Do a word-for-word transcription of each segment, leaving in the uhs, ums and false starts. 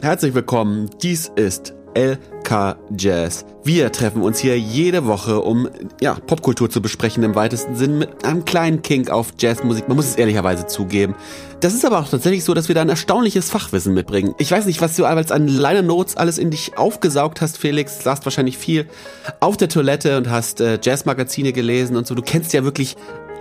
Herzlich willkommen, dies ist L K Jazz. Wir treffen uns hier jede Woche, um ja, Popkultur zu besprechen im weitesten Sinn mit einem kleinen Kink auf Jazzmusik. Man muss es ehrlicherweise zugeben. Das ist aber auch tatsächlich so, dass wir da ein erstaunliches Fachwissen mitbringen. Ich weiß nicht, was du als an Liner Notes alles in dich aufgesaugt hast, Felix. Du saßt wahrscheinlich viel auf der Toilette und hast äh, Jazzmagazine gelesen und so. Du kennst ja wirklich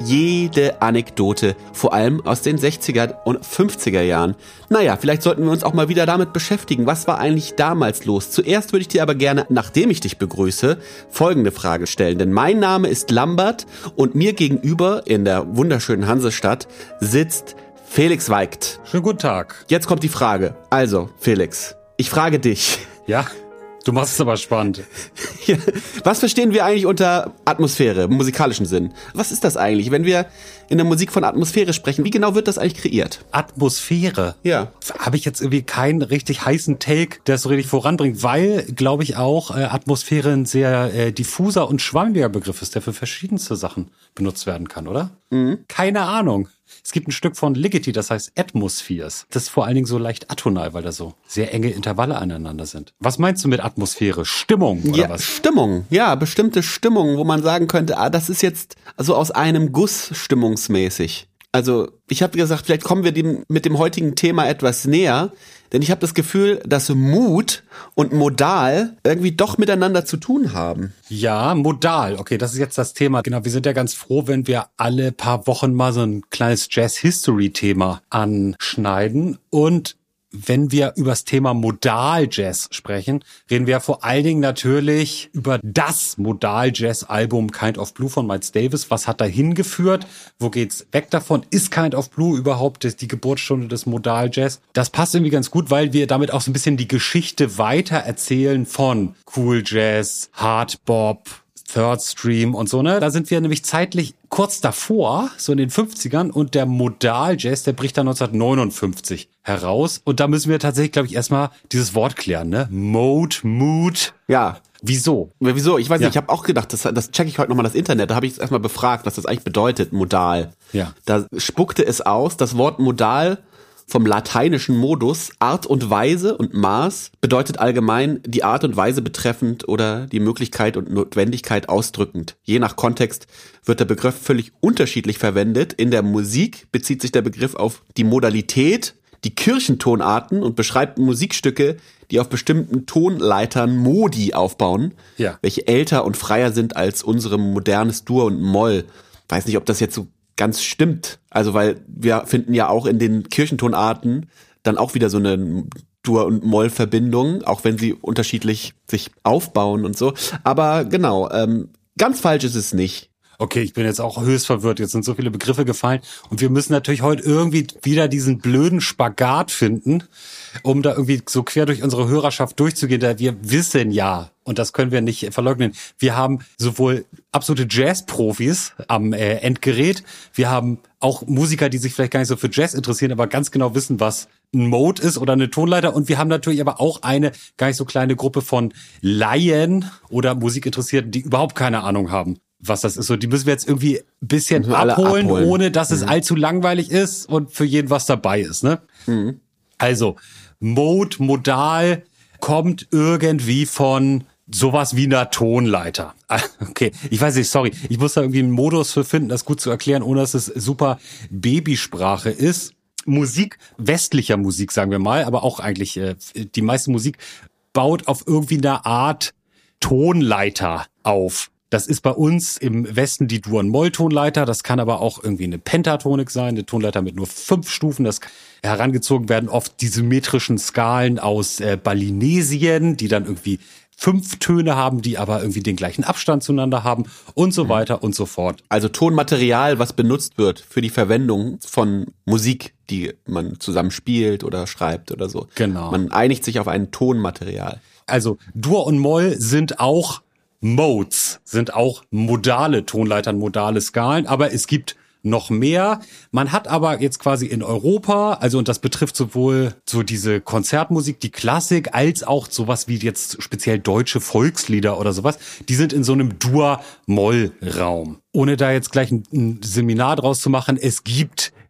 jede Anekdote, vor allem aus den sechziger und fünfziger Jahren. Naja, vielleicht sollten wir uns auch mal wieder damit beschäftigen. Was war eigentlich damals los? Zuerst würde ich dir aber gerne, nachdem ich dich begrüße, folgende Frage stellen. Denn mein Name ist Lambert und mir gegenüber in der wunderschönen Hansestadt sitzt Felix Weigt. Schönen guten Tag. Jetzt kommt die Frage. Also, Felix, ich frage dich. Ja? Du machst es aber spannend. Ja. Was verstehen wir eigentlich unter Atmosphäre, im musikalischen Sinn? Was ist das eigentlich, wenn wir in der Musik von Atmosphäre sprechen? Wie genau wird das eigentlich kreiert? Atmosphäre? Ja. Habe ich jetzt irgendwie keinen richtig heißen Take, der es so richtig voranbringt, weil, glaube ich, auch äh, Atmosphäre ein sehr äh, diffuser und schwammiger Begriff ist, der für verschiedenste Sachen benutzt werden kann, oder? Mhm. Keine Ahnung. Es gibt ein Stück von Ligeti, das heißt Atmospheres. Das ist vor allen Dingen so leicht atonal, weil da so sehr enge Intervalle aneinander sind. Was meinst du mit Atmosphäre? Stimmung oder ja, was? Stimmung, ja, bestimmte Stimmung, wo man sagen könnte, ah, das ist jetzt also aus einem Guss stimmungsmäßig. Also ich habe gesagt, vielleicht kommen wir dem, mit dem heutigen Thema etwas näher, denn ich habe das Gefühl, dass Mut und Modal irgendwie doch miteinander zu tun haben. Ja, modal. Okay, das ist jetzt das Thema. Genau, wir sind ja ganz froh, wenn wir alle paar Wochen mal so ein kleines Jazz-History-Thema anschneiden. Und wenn wir über das Thema Modal-Jazz sprechen, reden wir vor allen Dingen natürlich über das Modal-Jazz-Album Kind of Blue von Miles Davis. Was hat da hingeführt? Wo geht's weg davon? Ist Kind of Blue überhaupt die Geburtsstunde des Modal-Jazz? Das passt irgendwie ganz gut, weil wir damit auch so ein bisschen die Geschichte weiter erzählen von Cool Jazz, Hard Bop, Third Stream und so, ne? Da sind wir nämlich zeitlich kurz davor, so in den fünfzigern, und der Modal-Jazz, der bricht dann neunzehnhundertneunundfünfzig heraus. Und da müssen wir tatsächlich, glaube ich, erstmal dieses Wort klären, ne? Mode, Mood. Ja. Wieso? Ja, wieso? Ich weiß ja. nicht, ich habe auch gedacht, das, das checke ich heute nochmal das Internet, da habe ich erstmal befragt, was das eigentlich bedeutet, modal. Ja. Da spuckte es aus, das Wort modal vom lateinischen Modus, Art und Weise und Maß, bedeutet allgemein die Art und Weise betreffend oder die Möglichkeit und Notwendigkeit ausdrückend. Je nach Kontext wird der Begriff völlig unterschiedlich verwendet. In der Musik bezieht sich der Begriff auf die Modalität, die Kirchentonarten und beschreibt Musikstücke, die auf bestimmten Tonleitern Modi aufbauen, ja. welche älter und freier sind als unsere modernes Dur und Moll. Weiß nicht, ob das jetzt so ganz stimmt. Also, weil wir finden ja auch in den Kirchentonarten dann auch wieder so eine Dur- und Moll-Verbindung, auch wenn sie unterschiedlich sich aufbauen und so. Aber genau, ähm, ganz falsch ist es nicht. Okay, ich bin jetzt auch höchst verwirrt. Jetzt sind so viele Begriffe gefallen. Und wir müssen natürlich heute irgendwie wieder diesen blöden Spagat finden, um da irgendwie so quer durch unsere Hörerschaft durchzugehen. Da wir wissen ja, und das können wir nicht verleugnen, wir haben sowohl absolute Jazz-Profis am äh, Endgerät, wir haben auch Musiker, die sich vielleicht gar nicht so für Jazz interessieren, aber ganz genau wissen, was ein Mode ist oder eine Tonleiter. Und wir haben natürlich aber auch eine gar nicht so kleine Gruppe von Laien oder Musikinteressierten, die überhaupt keine Ahnung haben, was das ist. So, die müssen wir jetzt irgendwie ein bisschen abholen, abholen, ohne dass mhm. es allzu langweilig ist und für jeden was dabei ist, ne? Mhm. Also, Mode, modal, kommt irgendwie von sowas wie einer Tonleiter. Okay, ich weiß nicht, sorry. Ich muss da irgendwie einen Modus für finden, das gut zu erklären, ohne dass es super Babysprache ist. Musik, westlicher Musik, sagen wir mal, aber auch eigentlich äh, die meiste Musik baut auf irgendwie eine Art Tonleiter auf. Das ist bei uns im Westen die Dur-und-Moll-Tonleiter. Das kann aber auch irgendwie eine Pentatonik sein, eine Tonleiter mit nur fünf Stufen. Das herangezogen werden oft die symmetrischen Skalen aus äh, Balinesien, die dann irgendwie fünf Töne haben, die aber irgendwie den gleichen Abstand zueinander haben und so weiter und so fort. Also Tonmaterial, was benutzt wird für die Verwendung von Musik, die man zusammen spielt oder schreibt oder so. Genau. Man einigt sich auf ein Tonmaterial. Also Dur und Moll sind auch Modes, sind auch modale Tonleitern, modale Skalen, aber es gibt noch mehr. Man hat aber jetzt quasi in Europa, also und das betrifft sowohl so diese Konzertmusik, die Klassik, als auch sowas wie jetzt speziell deutsche Volkslieder oder sowas, die sind in so einem Dur-Moll-Raum. Ohne da jetzt gleich ein, ein Seminar draus zu machen, es gibt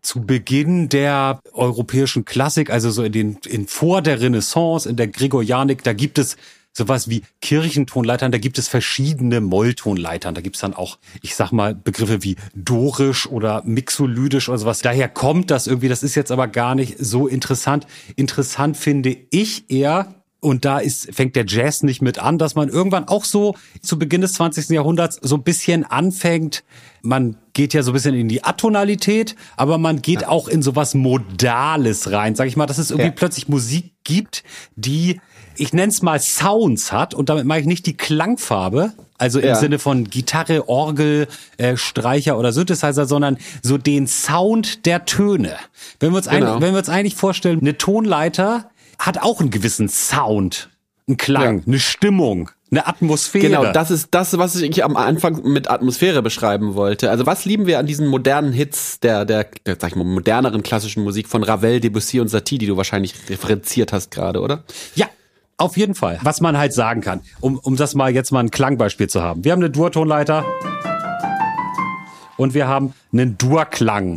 zu Beginn der europäischen Klassik, also so in den in vor der Renaissance, in der Gregorianik, da gibt es sowas wie Kirchentonleitern, da gibt es verschiedene Molltonleitern. Da gibt es dann auch, ich sag mal, Begriffe wie dorisch oder mixolydisch oder sowas. Daher kommt das irgendwie, das ist jetzt aber gar nicht so interessant. Interessant finde ich eher, und da ist, fängt der Jazz nicht mit an, dass man irgendwann auch so zu Beginn des zwanzigsten Jahrhunderts so ein bisschen anfängt. Man geht ja so ein bisschen in die Atonalität, aber man geht ja. auch in sowas Modales rein, sag ich mal, dass es irgendwie ja. plötzlich Musik gibt, die, ich nenne es mal Sounds hat, und damit meine ich nicht die Klangfarbe, also im ja. Sinne von Gitarre, Orgel, äh, Streicher oder Synthesizer, sondern so den Sound der Töne. Wenn wir uns, genau. ein, wenn wir uns eigentlich vorstellen, eine Tonleiter hat auch einen gewissen Sound, einen Klang, ja. eine Stimmung, eine Atmosphäre. Genau, das ist das, was ich am Anfang mit Atmosphäre beschreiben wollte. Also was lieben wir an diesen modernen Hits der, der, der sag ich mal, moderneren klassischen Musik von Ravel, Debussy und Satie, die du wahrscheinlich referenziert hast gerade, oder? Ja, auf jeden Fall. Was man halt sagen kann, um, um das mal jetzt mal ein Klangbeispiel zu haben. Wir haben eine Dur-Tonleiter und wir haben einen Dur-Klang.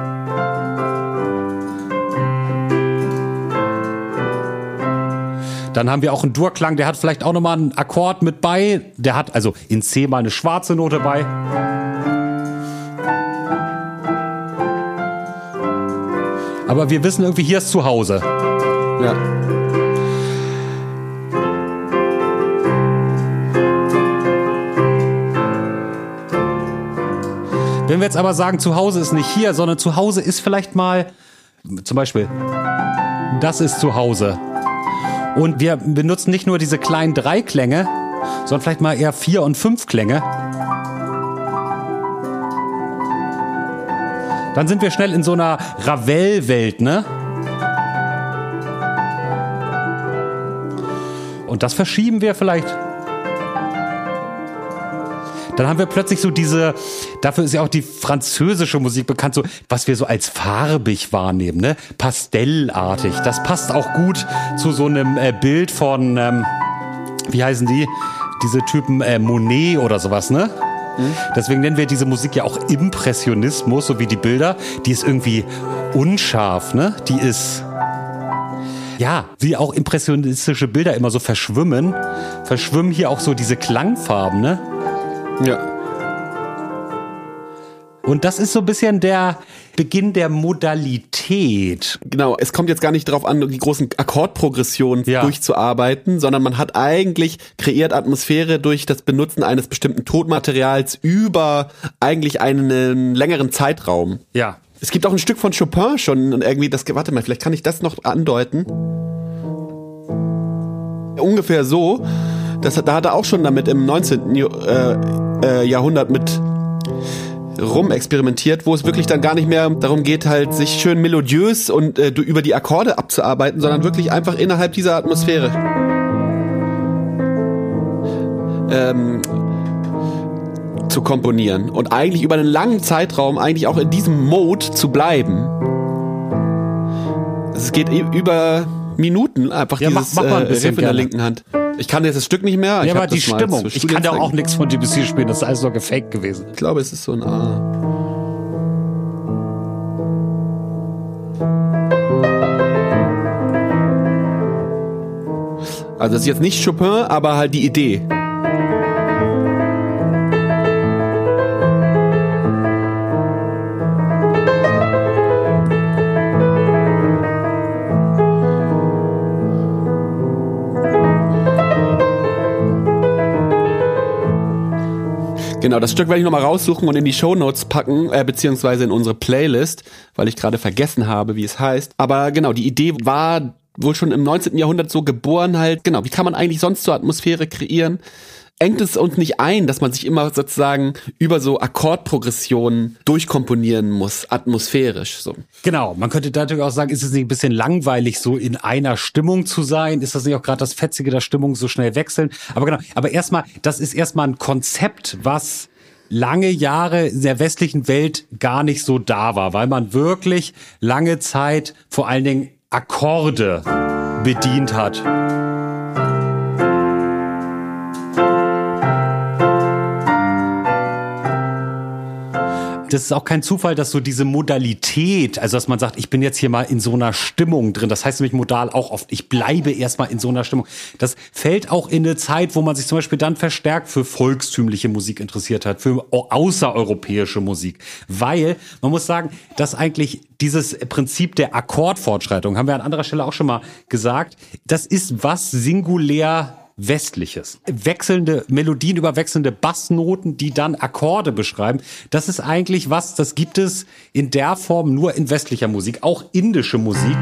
Dann haben wir auch einen Dur-Klang, der hat vielleicht auch nochmal einen Akkord mit bei. Der hat also in C mal eine schwarze Note bei. Aber wir wissen irgendwie, hier ist zu Hause. Ja. Wenn wir jetzt aber sagen, zu Hause ist nicht hier, sondern zu Hause ist vielleicht mal, zum Beispiel, das ist zu Hause. Und wir benutzen nicht nur diese kleinen Dreiklänge, sondern vielleicht mal eher Vier- und Fünfklänge. Dann sind wir schnell in so einer Ravel-Welt, ne? Und das verschieben wir vielleicht. Dann haben wir plötzlich so diese, dafür ist ja auch die französische Musik bekannt, so was wir so als farbig wahrnehmen, ne? Pastellartig. Das passt auch gut zu so einem äh, Bild von, ähm, wie heißen die? Diese Typen äh, Monet oder sowas, ne? Mhm. Deswegen nennen wir diese Musik ja auch Impressionismus, so wie die Bilder. Die ist irgendwie unscharf, ne? Die ist, ja, wie auch impressionistische Bilder immer so verschwimmen, verschwimmen hier auch so diese Klangfarben, ne? Ja. Und das ist so ein bisschen der Beginn der Modalität. Genau, es kommt jetzt gar nicht darauf an, die großen Akkordprogressionen ja. durchzuarbeiten, sondern man hat eigentlich kreiert Atmosphäre durch das Benutzen eines bestimmten Tonmaterials über eigentlich einen längeren Zeitraum. Ja. Es gibt auch ein Stück von Chopin schon und irgendwie, das, warte mal, vielleicht kann ich das noch andeuten. Ungefähr so. Das, da hat er auch schon damit im neunzehnten Äh, äh, Jahrhundert mit rumexperimentiert, wo es wirklich dann gar nicht mehr darum geht, halt sich schön melodiös und äh, über die Akkorde abzuarbeiten, sondern wirklich einfach innerhalb dieser Atmosphäre ähm, zu komponieren und eigentlich über einen langen Zeitraum eigentlich auch in diesem Mode zu bleiben. Also es geht über Minuten einfach, ja, dieses mach, mach mal ein bisschen äh, Riff in der linken Hand. Ich kann jetzt das Stück nicht mehr. Ja, aber die Stimmung. Ich kann ja auch nichts von Debussy spielen. Das ist alles nur gefaked gewesen. Ich glaube, es ist so ein A. Also es ist jetzt nicht Chopin, aber halt die Idee. Genau, das Stück werde ich nochmal raussuchen und in die Shownotes packen, äh, beziehungsweise in unsere Playlist, weil ich gerade vergessen habe, wie es heißt. Aber genau, die Idee war wohl schon im neunzehnten Jahrhundert so geboren halt. Genau, wie kann man eigentlich sonst so Atmosphäre kreieren? Engt es uns nicht ein, dass man sich immer sozusagen über so Akkordprogressionen durchkomponieren muss, atmosphärisch so. Genau, man könnte natürlich auch sagen, ist es nicht ein bisschen langweilig, so in einer Stimmung zu sein? Ist das nicht auch gerade das Fetzige der Stimmung, so schnell wechseln? Aber genau, aber erstmal, das ist erstmal ein Konzept, was lange Jahre in der westlichen Welt gar nicht so da war, weil man wirklich lange Zeit vor allen Dingen Akkorde bedient hat. das ist auch kein Zufall, dass so diese Modalität, also dass man sagt, ich bin jetzt hier mal in so einer Stimmung drin, das heißt nämlich modal auch oft, ich bleibe erstmal in so einer Stimmung. Das fällt auch in eine Zeit, wo man sich zum Beispiel dann verstärkt für volkstümliche Musik interessiert hat, für außereuropäische Musik. Weil, man muss sagen, dass eigentlich dieses Prinzip der Akkordfortschreitung, haben wir an anderer Stelle auch schon mal gesagt, das ist was singulär Westliches. Wechselnde Melodien über wechselnde Bassnoten, die dann Akkorde beschreiben. Das ist eigentlich was, das gibt es in der Form nur in westlicher Musik, auch indische Musik.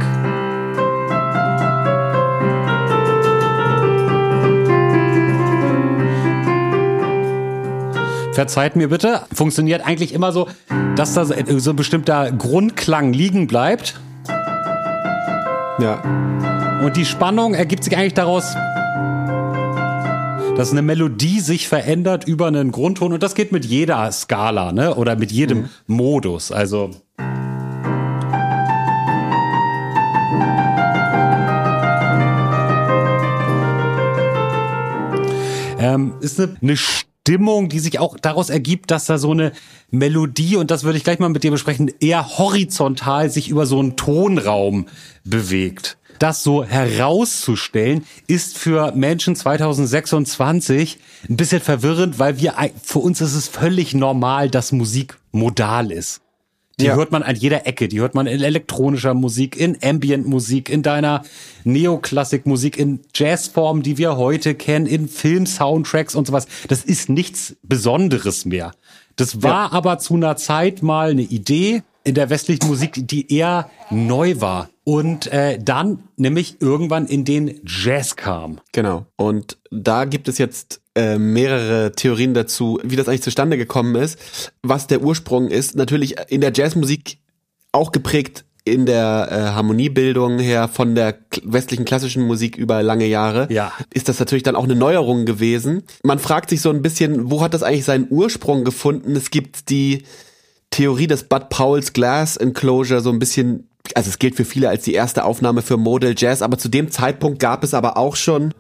Verzeiht mir bitte, funktioniert eigentlich immer so, dass da so ein bestimmter Grundklang liegen bleibt. Ja. Und die Spannung ergibt sich eigentlich daraus, dass eine Melodie sich verändert über einen Grundton. Und das geht mit jeder Skala, ne? Oder mit jedem mhm. Modus. Also ähm, ist eine, eine Stimmung, die sich auch daraus ergibt, dass da so eine Melodie, und das würde ich gleich mal mit dir besprechen, eher horizontal sich über so einen Tonraum bewegt. Das so herauszustellen, ist für Menschen zwanzig sechsundzwanzig ein bisschen verwirrend, weil wir, für uns ist es völlig normal, dass Musik modal ist. Die ja. hört man an jeder Ecke, die hört man in elektronischer Musik, in Ambient-Musik, in deiner Neoklassik-Musik, in Jazzformen, die wir heute kennen, in Film-Soundtracks und sowas. Das ist nichts Besonderes mehr. Das war ja. aber zu einer Zeit mal eine Idee in der westlichen Musik, die eher neu war. Und äh, dann nämlich irgendwann in den Jazz kam. Genau. Und da gibt es jetzt äh, mehrere Theorien dazu, wie das eigentlich zustande gekommen ist. Was der Ursprung ist, natürlich in der Jazzmusik auch geprägt in der äh, Harmoniebildung her von der k- westlichen klassischen Musik über lange Jahre. Ja. Ist das natürlich dann auch eine Neuerung gewesen. Man fragt sich so ein bisschen, wo hat das eigentlich seinen Ursprung gefunden? Es gibt die Theorie des Bud Powell's Glass Enclosure, so ein bisschen. Also es gilt für viele als die erste Aufnahme für Modal Jazz, aber zu dem Zeitpunkt gab es aber auch schon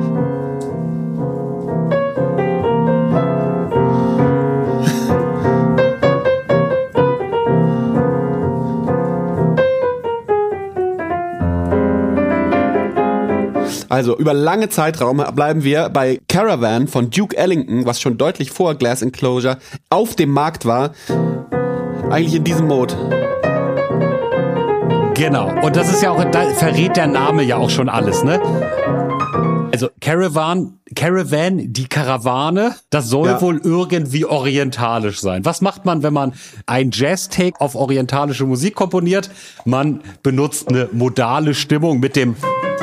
Also über lange Zeitraum bleiben wir bei Caravan von Duke Ellington, was schon deutlich vor Glass Enclosure auf dem Markt war, eigentlich in diesem Mode. Genau. Und das ist ja auch, da verrät der Name ja auch schon alles, ne? Also Caravan, Caravan, die Karawane, das soll ja. wohl irgendwie orientalisch sein. Was macht man, wenn man ein Jazz-Take auf orientalische Musik komponiert? Man benutzt eine modale Stimmung mit dem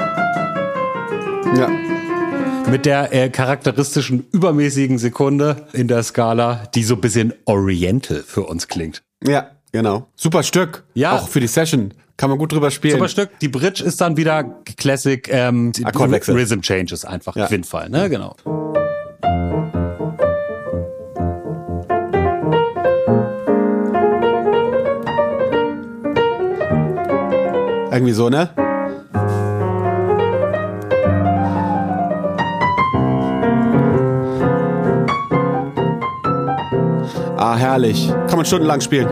ja. mit der äh, charakteristischen übermäßigen Sekunde in der Skala, die so ein bisschen oriental für uns klingt. Ja, genau. Super Stück. Ja. Auch für die Session. Kann man gut drüber spielen. Super Stück. Die Bridge ist dann wieder Classic ähm, Akkordwechsel. Rhythm Changes einfach. Ja. Quintfall, ne? Genau. Irgendwie so, ne? Ah, herrlich. Kann man stundenlang spielen.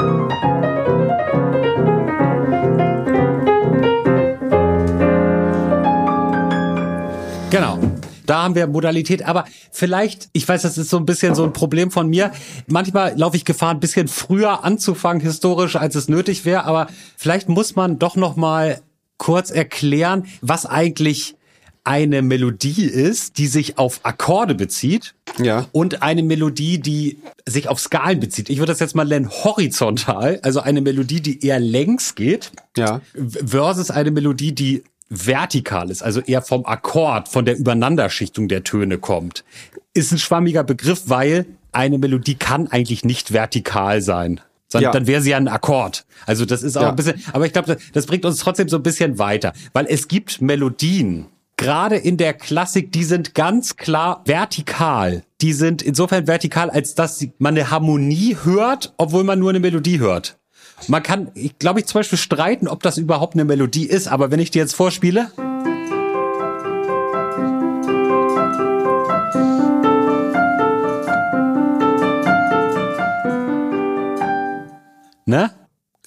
Genau. Da haben wir Modalität, aber vielleicht, ich weiß, das ist so ein bisschen so ein Problem von mir. Manchmal laufe ich Gefahr, ein bisschen früher anzufangen, historisch, als es nötig wäre, aber vielleicht muss man doch noch mal kurz erklären, was eigentlich eine Melodie ist, die sich auf Akkorde bezieht. Ja. Und eine Melodie, die sich auf Skalen bezieht. Ich würde das jetzt mal nennen horizontal, also eine Melodie, die eher längs geht, ja. versus eine Melodie, die vertikal ist, also eher vom Akkord, von der Übereinanderschichtung der Töne kommt. Ist ein schwammiger Begriff, weil eine Melodie kann eigentlich nicht vertikal sein. Sondern ja. dann wäre sie ja ein Akkord. Also das ist auch ja. ein bisschen, aber ich glaube, das, das bringt uns trotzdem so ein bisschen weiter. Weil es gibt Melodien, gerade in der Klassik, die sind ganz klar vertikal. Die sind insofern vertikal, als dass man eine Harmonie hört, obwohl man nur eine Melodie hört. Man kann, ich glaube, ich zum Beispiel streiten, ob das überhaupt eine Melodie ist, aber wenn ich dir jetzt vorspiele.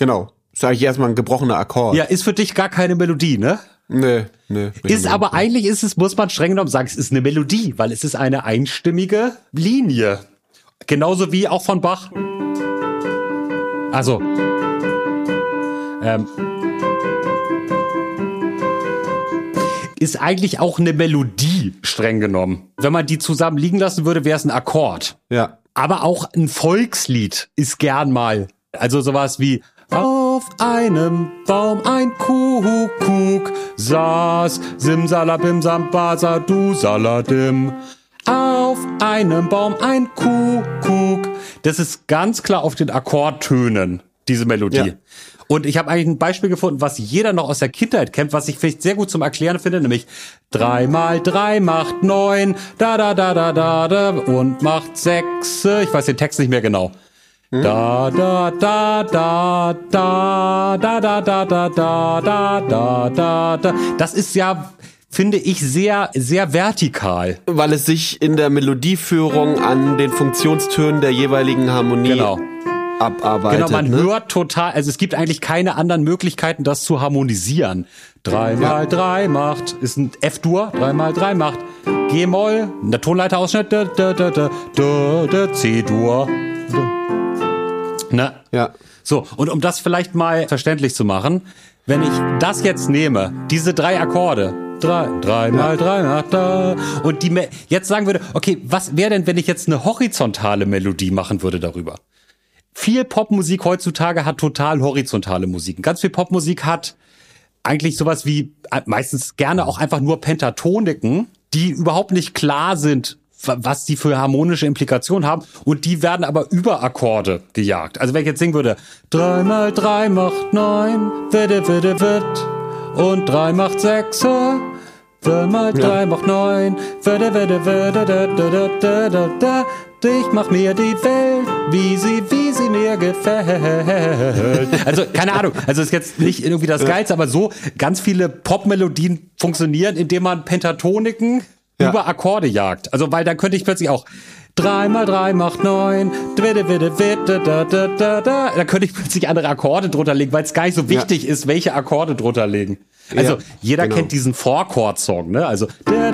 Genau. Ist eigentlich erstmal ein gebrochener Akkord. Ja, ist für dich gar keine Melodie, ne? Nee, nee. Ist aber eigentlich ist es, muss man streng genommen sagen, es ist eine Melodie, weil es ist eine einstimmige Linie. Genauso wie auch von Bach. Also, ähm, ist eigentlich auch eine Melodie, streng genommen. Wenn man die zusammen liegen lassen würde, wäre es ein Akkord. Ja. Aber auch ein Volkslied ist gern mal. Also sowas wie auf einem Baum ein Kuckuck saß, simsalabim sambasa du saladim. Auf einem Baum ein Kuckuck. Das ist ganz klar auf den Akkordtönen, diese Melodie. Ja. Und ich habe eigentlich ein Beispiel gefunden, was jeder noch aus der Kindheit kennt, was ich vielleicht sehr gut zum Erklären finde, nämlich drei mal drei macht neun, da da da da da da und macht sechs. Ich weiß den Text nicht mehr genau. Hm? Da da da da da da da da da da da da da da. Das ist ja, finde ich, sehr, sehr vertikal. Weil es sich in der Melodieführung an den Funktionstönen der jeweiligen Harmonie genau. abarbeitet. Genau, man ne? hört total, also es gibt eigentlich keine anderen Möglichkeiten, das zu harmonisieren. drei mal drei macht, ist ein F-Dur, drei mal drei macht G-Moll, der Tonleiterausschnitt, da, da, da, da, da, da, C-Dur. Ne? Ja. So, und um das vielleicht mal verständlich zu machen, wenn ich das jetzt nehme, diese drei Akkorde, drei, drei mal drei macht da, und die Me- jetzt sagen würde, okay, was wäre denn, wenn ich jetzt eine horizontale Melodie machen würde darüber? Viel Popmusik heutzutage hat total horizontale Musiken. Ganz viel Popmusik hat eigentlich sowas wie, meistens gerne auch einfach nur Pentatoniken, die überhaupt nicht klar sind, was die für harmonische Implikationen haben. Und die werden aber über Akkorde gejagt. Also wenn ich jetzt singen würde, drei mal drei macht neun, witte, witte, witt, und drei macht sechs, drei mal drei ja. macht neun, witte, witte, witte, da, da, da, da, da. Ich mach mir die Welt, wie sie, wie sie mir gefällt. Also, keine Ahnung. Also, ist jetzt nicht irgendwie das Geilste, aber so ganz viele Popmelodien funktionieren, indem man Pentatoniken ja. über Akkorde jagt. Also, weil dann könnte ich plötzlich auch drei mal drei macht neun, witte, witte, witte, da, da, da, da. Da könnte ich plötzlich andere Akkorde drunter legen, weil es gar nicht so wichtig ja. ist, welche Akkorde drunter legen. Also ja, jeder genau. kennt diesen Four-Chord-Song, ne? Also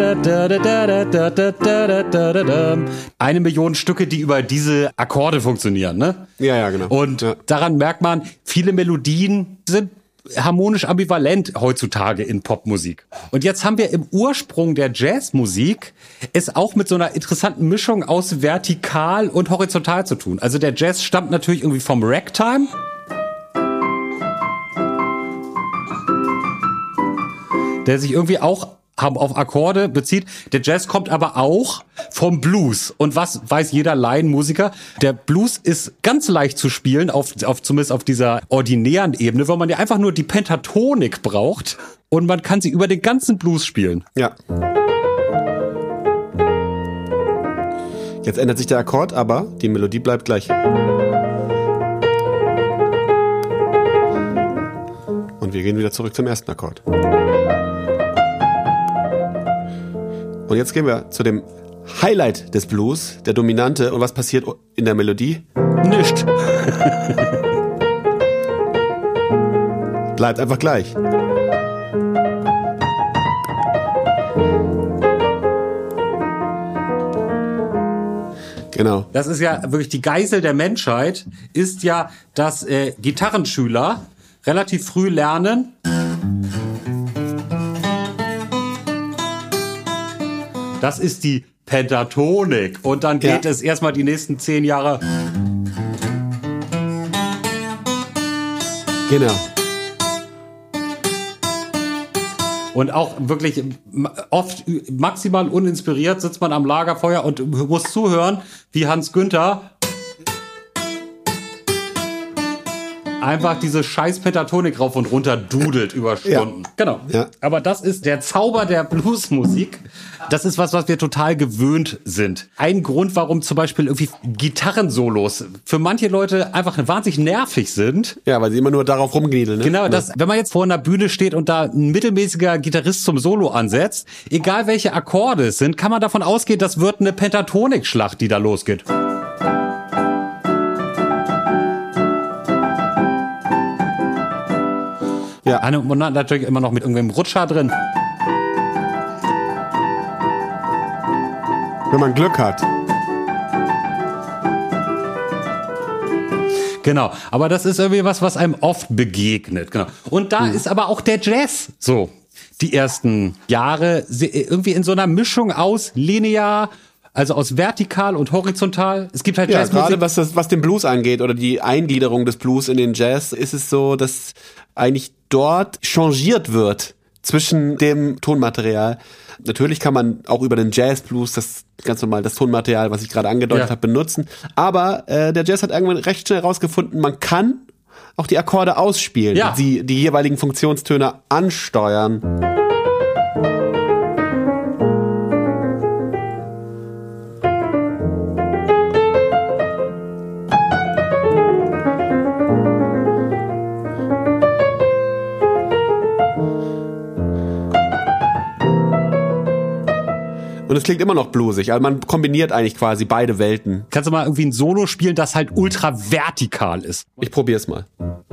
eine Million Stücke, die über diese Akkorde funktionieren, ne? Ja, ja, genau. Und ja. daran merkt man, viele Melodien sind harmonisch ambivalent heutzutage in Popmusik. Und jetzt haben wir im Ursprung der Jazzmusik es auch mit so einer interessanten Mischung aus vertikal und horizontal zu tun. Also der Jazz stammt natürlich irgendwie vom Ragtime. Der sich irgendwie auch auf Akkorde bezieht. Der Jazz kommt aber auch vom Blues. Und was weiß jeder Laienmusiker? Der Blues ist ganz leicht zu spielen, auf, auf zumindest auf dieser ordinären Ebene, weil man ja einfach nur die Pentatonik braucht und man kann sie über den ganzen Blues spielen. Ja. Jetzt ändert sich der Akkord, aber die Melodie bleibt gleich. Und wir gehen wieder zurück zum ersten Akkord. Und jetzt gehen wir zu dem Highlight des Blues, der Dominante. Und was passiert in der Melodie? Nicht. Bleibt einfach gleich. Genau. Das ist ja wirklich die Geißel der Menschheit, ist ja, dass äh, Gitarrenschüler relativ früh lernen, das ist die Pentatonik. Und dann geht ja. es erstmal die nächsten zehn Jahre. Genau. Und auch wirklich oft maximal uninspiriert sitzt man am Lagerfeuer und muss zuhören, wie Hans Günther einfach diese scheiß Pentatonik rauf und runter dudelt über Stunden. Ja. Genau. Ja. Aber das ist der Zauber der Bluesmusik. Das ist was, was wir total gewöhnt sind. Ein Grund, warum zum Beispiel irgendwie Gitarrensolos für manche Leute einfach wahnsinnig nervig sind. Ja, weil sie immer nur darauf rumgniedeln. Ne? Genau, das, wenn man jetzt vor einer Bühne steht und da ein mittelmäßiger Gitarrist zum Solo ansetzt, egal welche Akkorde es sind, kann man davon ausgehen, das wird eine Pentatonik-Schlacht, die da losgeht. Ja. Und dann natürlich immer noch mit irgendeinem Rutscher drin. Wenn man Glück hat. Genau, aber das ist irgendwie was, was einem oft begegnet. Genau. Und da hm. ist aber auch der Jazz so. Die ersten Jahre irgendwie in so einer Mischung aus linear, also aus vertikal und horizontal. Es gibt halt ja, Jazzmusik. Gerade was das, was den Blues angeht oder die Eingliederung des Blues in den Jazz, ist es so, dass eigentlich dort changiert wird zwischen dem Tonmaterial. Natürlich kann man auch über den Jazz-Blues, das ganz normal, das Tonmaterial, was ich gerade angedeutet ja. habe, benutzen. Aber äh, der Jazz hat irgendwann recht schnell rausgefunden, man kann auch die Akkorde ausspielen, ja. die die jeweiligen Funktionstöne ansteuern. Und es klingt immer noch bluesig. Also man kombiniert eigentlich quasi beide Welten. Kannst du mal irgendwie ein Solo spielen, das halt ultra vertikal ist? Ich probier's mal.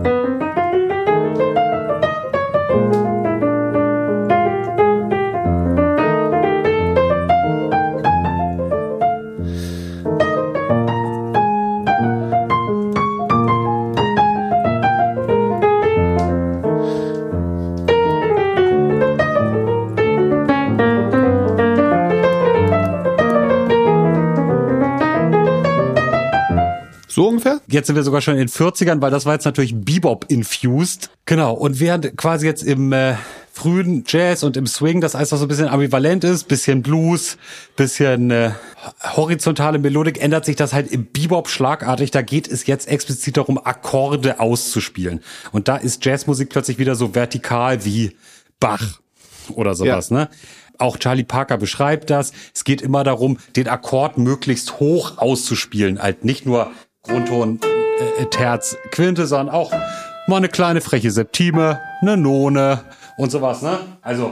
So ungefähr? Jetzt sind wir sogar schon in den vierzigern, weil das war jetzt natürlich Bebop-infused. Genau, und während quasi jetzt im äh, frühen Jazz und im Swing das alles noch so ein bisschen ambivalent ist, bisschen Blues, bisschen äh, horizontale Melodik, ändert sich das halt im Bebop schlagartig. Da geht es jetzt explizit darum, Akkorde auszuspielen. Und da ist Jazzmusik plötzlich wieder so vertikal wie Bach oder sowas, ja. ne? Auch Charlie Parker beschreibt das. Es geht immer darum, den Akkord möglichst hoch auszuspielen. Halt nicht nur Grundton, äh, Terz, Quinte, sondern auch mal eine kleine freche Septime, eine None und sowas, ne? Also,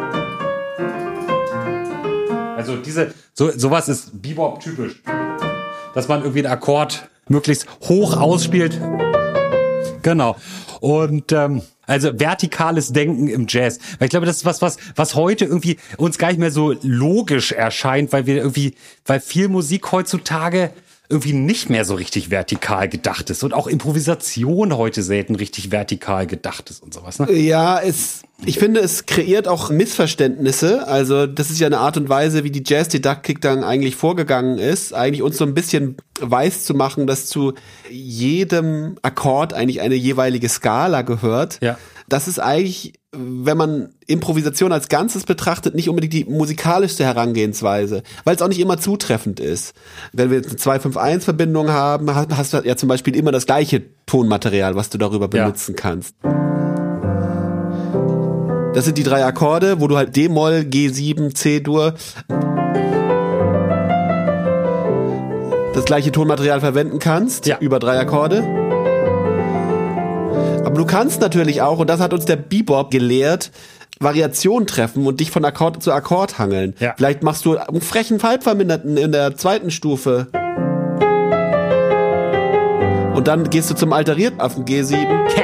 also diese, so, sowas ist Bebop typisch. Dass man irgendwie einen Akkord möglichst hoch ausspielt. Genau. Und, ähm, also vertikales Denken im Jazz. Weil ich glaube, das ist was, was, was heute irgendwie uns gar nicht mehr so logisch erscheint, weil wir irgendwie, weil viel Musik heutzutage irgendwie nicht mehr so richtig vertikal gedacht ist und auch Improvisation heute selten richtig vertikal gedacht ist und sowas. Ne? Ja, es, ich finde, es kreiert auch Missverständnisse. Also das ist ja eine Art und Weise, wie die Jazzdidaktik dann eigentlich vorgegangen ist, eigentlich uns so ein bisschen weiß zu machen, dass zu jedem Akkord eigentlich eine jeweilige Skala gehört. Ja. Das ist eigentlich, wenn man Improvisation als Ganzes betrachtet, nicht unbedingt die musikalischste Herangehensweise, weil es auch nicht immer zutreffend ist. Wenn wir jetzt eine zwei fünf eins Verbindung haben, hast du ja zum Beispiel immer das gleiche Tonmaterial, was du darüber benutzen ja. kannst. Das sind die drei Akkorde, wo du halt D-Moll, G sieben, C-Dur das gleiche Tonmaterial verwenden kannst, ja. über drei Akkorde. Aber du kannst natürlich auch, und das hat uns der Bebop gelehrt, Variationen treffen und dich von Akkord zu Akkord hangeln. Ja. Vielleicht machst du einen frechen Halbverminderten in der zweiten Stufe. Und dann gehst du zum Alterierten auf den G sieben. Keck.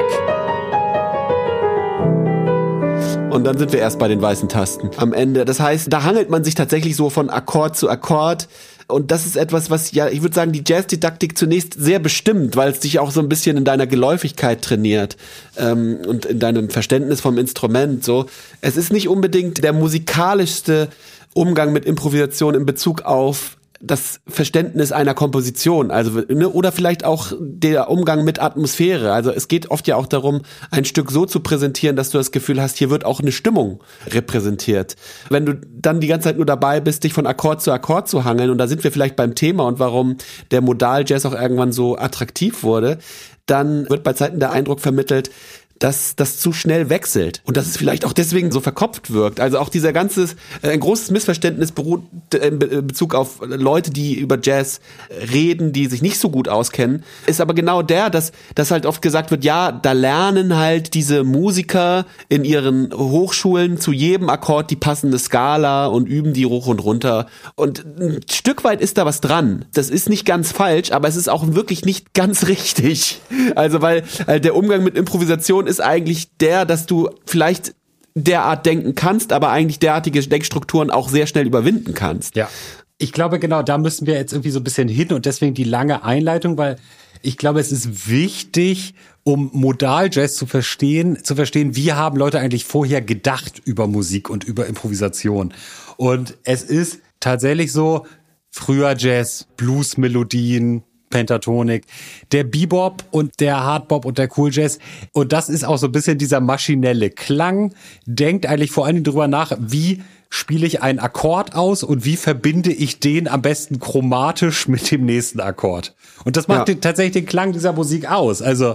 Und dann sind wir erst bei den weißen Tasten am Ende. Das heißt, da hangelt man sich tatsächlich so von Akkord zu Akkord. Und das ist etwas, was, ja, ich würde sagen, die Jazzdidaktik zunächst sehr bestimmt, weil es dich auch so ein bisschen in deiner Geläufigkeit trainiert ähm, und in deinem Verständnis vom Instrument. So, es ist nicht unbedingt der musikalischste Umgang mit Improvisation in Bezug auf das Verständnis einer Komposition, also ne, oder vielleicht auch der Umgang mit Atmosphäre. Also es geht oft ja auch darum, ein Stück so zu präsentieren, dass du das Gefühl hast, hier wird auch eine Stimmung repräsentiert. Wenn du dann die ganze Zeit nur dabei bist, dich von Akkord zu Akkord zu hangeln, und da sind wir vielleicht beim Thema und warum der Modal-Jazz auch irgendwann so attraktiv wurde, dann wird bei Zeiten der Eindruck vermittelt, dass das zu schnell wechselt und dass es vielleicht auch deswegen so verkopft wirkt. Also auch dieser ganze, äh, ein großes Missverständnis beruht in Bezug auf Leute, die über Jazz reden, die sich nicht so gut auskennen, ist aber genau der, dass, dass halt oft gesagt wird, ja, da lernen halt diese Musiker in ihren Hochschulen zu jedem Akkord die passende Skala und üben die hoch und runter. Und ein Stück weit ist da was dran. Das ist nicht ganz falsch, aber es ist auch wirklich nicht ganz richtig. Also weil, weil der Umgang mit Improvisation ist eigentlich der, dass du vielleicht derart denken kannst, aber eigentlich derartige Denkstrukturen auch sehr schnell überwinden kannst. Ja. Ich glaube, genau, da müssen wir jetzt irgendwie so ein bisschen hin und deswegen die lange Einleitung, weil ich glaube, es ist wichtig, um Modaljazz zu verstehen, zu verstehen, wie haben Leute eigentlich vorher gedacht über Musik und über Improvisation. Und es ist tatsächlich so, früher Jazz, Blues-Melodien, Pentatonik, der Bebop und der Hardbop und der Cool Jazz. Und das ist auch so ein bisschen dieser maschinelle Klang. Denkt eigentlich vor allen Dingen drüber nach, wie spiele ich einen Akkord aus und wie verbinde ich den am besten chromatisch mit dem nächsten Akkord. Und das macht ja. den, tatsächlich den Klang dieser Musik aus. Also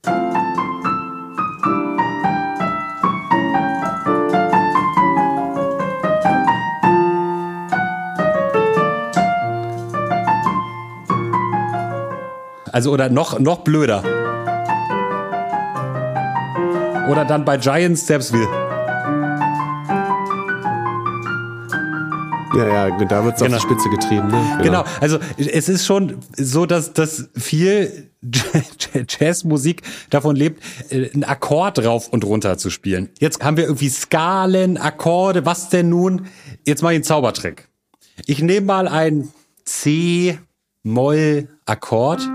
Also oder noch noch blöder. Oder dann bei Giant Steps will. Ja, ja, da wird's genau. auf die Spitze getrieben. Ne? Genau. genau, also es ist schon so, dass, dass viel Jazzmusik davon lebt, einen Akkord rauf und runter zu spielen. Jetzt haben wir irgendwie Skalen, Akkorde, was denn nun? Jetzt mal den Zaubertrick. Ich nehme mal ein C-Moll-Akkord,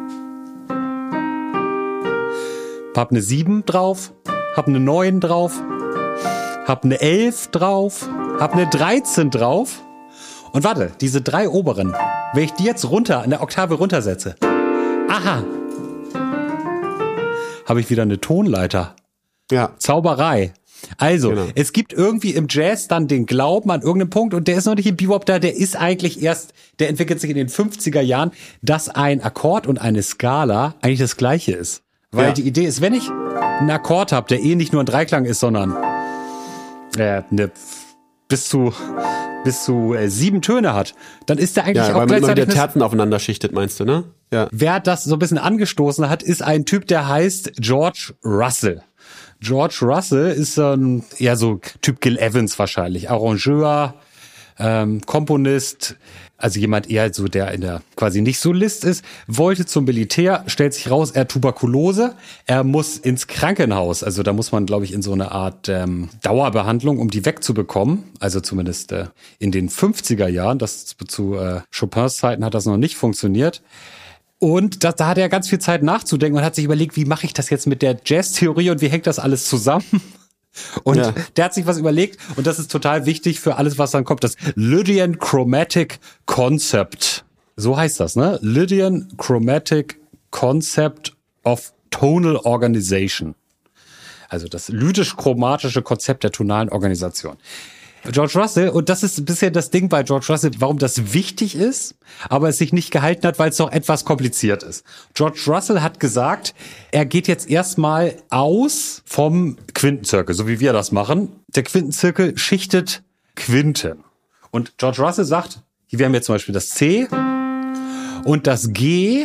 hab eine sieben drauf, hab eine neun drauf, hab eine elf drauf, hab eine dreizehn drauf. Und warte, diese drei oberen, wenn ich die jetzt runter, in der Oktave runtersetze, aha, habe ich wieder eine Tonleiter. Ja. Zauberei. Also, genau. Es gibt irgendwie im Jazz dann den Glauben an irgendeinen Punkt und der ist noch nicht im Bebop da, der ist eigentlich erst, der entwickelt sich in den fünfziger Jahren, dass ein Akkord und eine Skala eigentlich das Gleiche ist. Weil ja. die Idee ist, wenn ich einen Akkord habe, der eh nicht nur ein Dreiklang ist, sondern äh, ne, bis zu bis zu äh, sieben Töne hat, dann ist der eigentlich ja, auch weil gleichzeitig... Ja, weil man der Terzen aufeinander schichtet, meinst du, ne? Ja. Wer das so ein bisschen angestoßen hat, ist ein Typ, der heißt George Russell. George Russell ist ähm, eher so Typ Gil Evans wahrscheinlich, Arrangeur, ähm, Komponist, also jemand eher so, der in der quasi nicht Solist ist, wollte zum Militär, stellt sich raus, er hat Tuberkulose, er muss ins Krankenhaus, also da muss man, glaube ich, in so eine Art ähm, Dauerbehandlung, um die wegzubekommen, also zumindest äh, in den fünfziger Jahren, das zu äh, Chopins Zeiten hat das noch nicht funktioniert. Und da, da hat er ganz viel Zeit nachzudenken und hat sich überlegt, wie mache ich das jetzt mit der Jazztheorie und wie hängt das alles zusammen? Und ja. der hat sich was überlegt und das ist total wichtig für alles, was dann kommt. Das Lydian Chromatic Concept. So heißt das, ne? Lydian Chromatic Concept of Tonal Organization. Also das lydisch-chromatische Konzept der tonalen Organisation. George Russell, und das ist ein bisschen das Ding bei George Russell, warum das wichtig ist, aber es sich nicht gehalten hat, weil es doch etwas kompliziert ist. George Russell hat gesagt, er geht jetzt erstmal aus vom Quintenzirkel, so wie wir das machen. Der Quintenzirkel schichtet Quinten. Und George Russell sagt, hier haben wir zum Beispiel das C und das G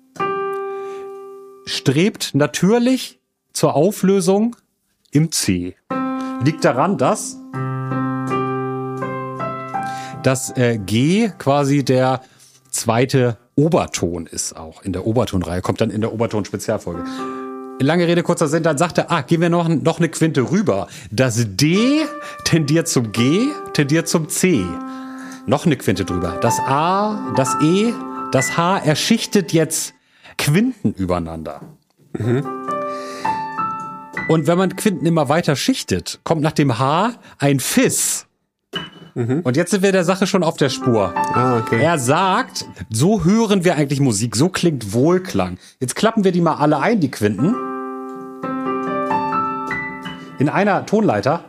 strebt natürlich zur Auflösung im C. Liegt daran, dass dass äh, G quasi der zweite Oberton ist auch in der Obertonreihe, kommt dann in der Oberton-Spezialfolge. Lange Rede, kurzer Sinn, dann sagt er, ah, gehen wir noch, noch eine Quinte rüber. Das D tendiert zum G, tendiert zum C. Noch eine Quinte drüber. Das A, das E, das H erschichtet jetzt Quinten übereinander. Mhm. Und wenn man Quinten immer weiter schichtet, kommt nach dem H ein Fis. Mhm. Und jetzt sind wir der Sache schon auf der Spur. Ah, okay. Er sagt, so hören wir eigentlich Musik, so klingt Wohlklang. Jetzt klappen wir die mal alle ein, die Quinten. In einer Tonleiter.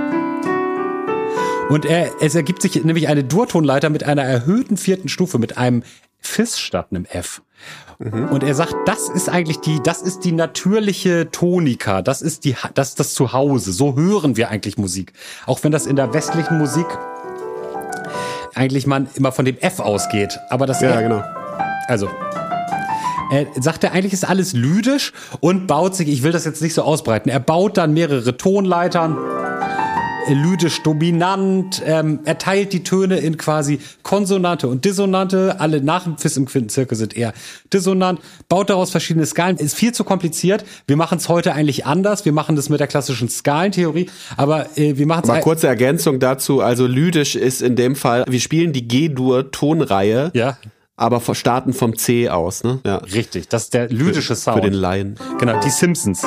Und er, es ergibt sich nämlich eine Durtonleiter mit einer erhöhten vierten Stufe, mit einem Fis statt einem F. Mhm. Und er sagt, das ist eigentlich die, das ist die natürliche Tonika, das ist die, das ist das Zuhause. So hören wir eigentlich Musik. Auch wenn das in der westlichen Musik eigentlich man immer von dem F ausgeht. Aber das, ja, er, genau. Also, er sagt, er eigentlich ist alles lydisch und baut sich, ich will das jetzt nicht so ausbreiten, er baut dann mehrere Tonleitern lydisch dominant, ähm, er teilt die Töne in quasi Konsonante und Dissonante, alle nach dem Fifth im Quintenzirkel sind eher dissonant, baut daraus verschiedene Skalen, ist viel zu kompliziert, wir machen es heute eigentlich anders, wir machen das mit der klassischen Skalentheorie, aber äh, wir machen es... Mal kurze Ergänzung dazu, also lydisch ist in dem Fall, wir spielen die G-Dur-Tonreihe, ja. aber starten vom C aus, ne? Ja. Richtig, das ist der lydische für, Sound. Für den Laien. Genau, die Simpsons.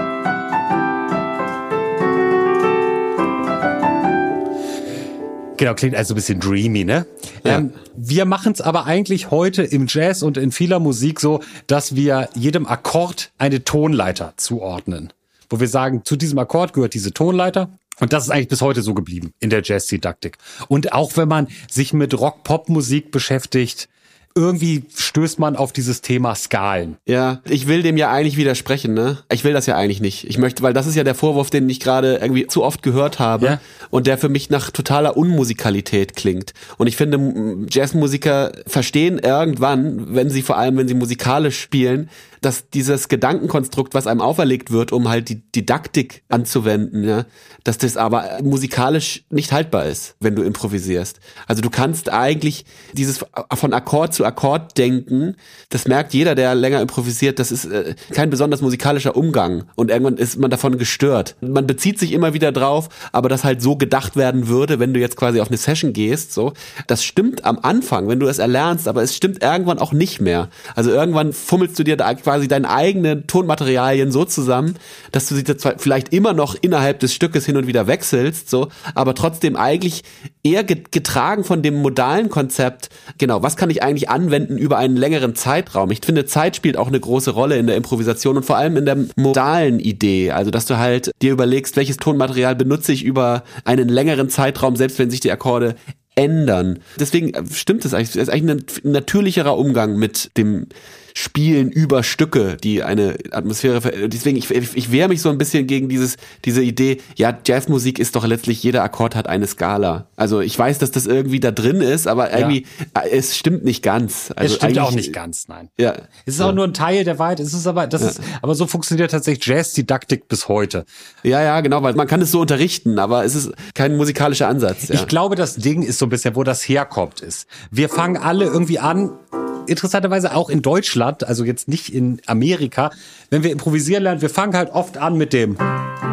Genau, klingt also ein bisschen dreamy, ne? Ja. Ähm, wir machen es aber eigentlich heute im Jazz und in vieler Musik so, dass wir jedem Akkord eine Tonleiter zuordnen. Wo wir sagen, zu diesem Akkord gehört diese Tonleiter. Und das ist eigentlich bis heute so geblieben in der Jazz-Didaktik. Und auch wenn man sich mit Rock-Pop-Musik beschäftigt, irgendwie stößt man auf dieses Thema Skalen. Ja, ich will dem ja eigentlich widersprechen, ne? Ich will das ja eigentlich nicht. Ich möchte, weil das ist ja der Vorwurf, den ich gerade irgendwie zu oft gehört habe ja. und der für mich nach totaler Unmusikalität klingt. Und ich finde, Jazzmusiker verstehen irgendwann, wenn sie vor allem, wenn sie musikalisch spielen, dass dieses Gedankenkonstrukt, was einem auferlegt wird, um halt die Didaktik anzuwenden, ja, dass das aber musikalisch nicht haltbar ist, wenn du improvisierst. Also du kannst eigentlich dieses von Akkord zu Akkord denken, das merkt jeder, der länger improvisiert, das ist äh, kein besonders musikalischer Umgang und irgendwann ist man davon gestört. Man bezieht sich immer wieder drauf, aber dass halt so gedacht werden würde, wenn du jetzt quasi auf eine Session gehst, so, das stimmt am Anfang, wenn du es erlernst, aber es stimmt irgendwann auch nicht mehr. Also irgendwann fummelst du dir da quasi deine eigenen Tonmaterialien so zusammen, dass du sie zwar vielleicht immer noch innerhalb des Stückes hin und wieder wechselst, so, aber trotzdem eigentlich eher getragen von dem modalen Konzept, genau, was kann ich eigentlich anwenden über einen längeren Zeitraum? Ich finde, Zeit spielt auch eine große Rolle in der Improvisation und vor allem in der modalen Idee, also dass du halt dir überlegst, welches Tonmaterial benutze ich über einen längeren Zeitraum, selbst wenn sich die Akkorde ändern. Deswegen stimmt es eigentlich, es ist eigentlich ein natürlicherer Umgang mit dem Spielen über Stücke, die eine Atmosphäre, deswegen, ich, ich wehre mich so ein bisschen gegen dieses, diese Idee, ja, Jazzmusik ist doch letztlich, jeder Akkord hat eine Skala. Also ich weiß, dass das irgendwie da drin ist, aber irgendwie, ja. es stimmt nicht ganz. Also es stimmt auch nicht ganz, nein. Ja. Es ist ja. auch nur ein Teil der Wahrheit, es ist aber, das ja. ist, aber so funktioniert tatsächlich Jazz-Didaktik bis heute. Ja, ja, genau, weil man kann es so unterrichten, aber es ist kein musikalischer Ansatz. Ja. Ich glaube, das Ding ist so ein bisschen, wo das herkommt, ist. Wir fangen alle irgendwie an, interessanterweise auch in Deutschland, also jetzt nicht in Amerika, wenn wir improvisieren lernen, wir fangen halt oft an mit dem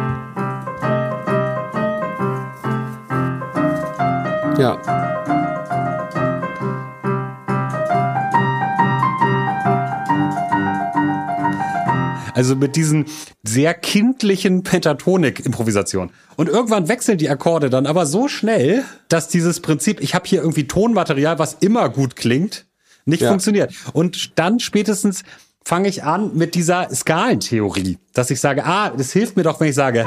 ja. Also mit diesen sehr kindlichen Pentatonik-Improvisationen. Und irgendwann wechseln die Akkorde dann aber so schnell, dass dieses Prinzip, ich habe hier irgendwie Tonmaterial, was immer gut klingt, nicht ja. funktioniert. Und dann spätestens fange ich an mit dieser Skalentheorie, dass ich sage, ah, das hilft mir doch, wenn ich sage,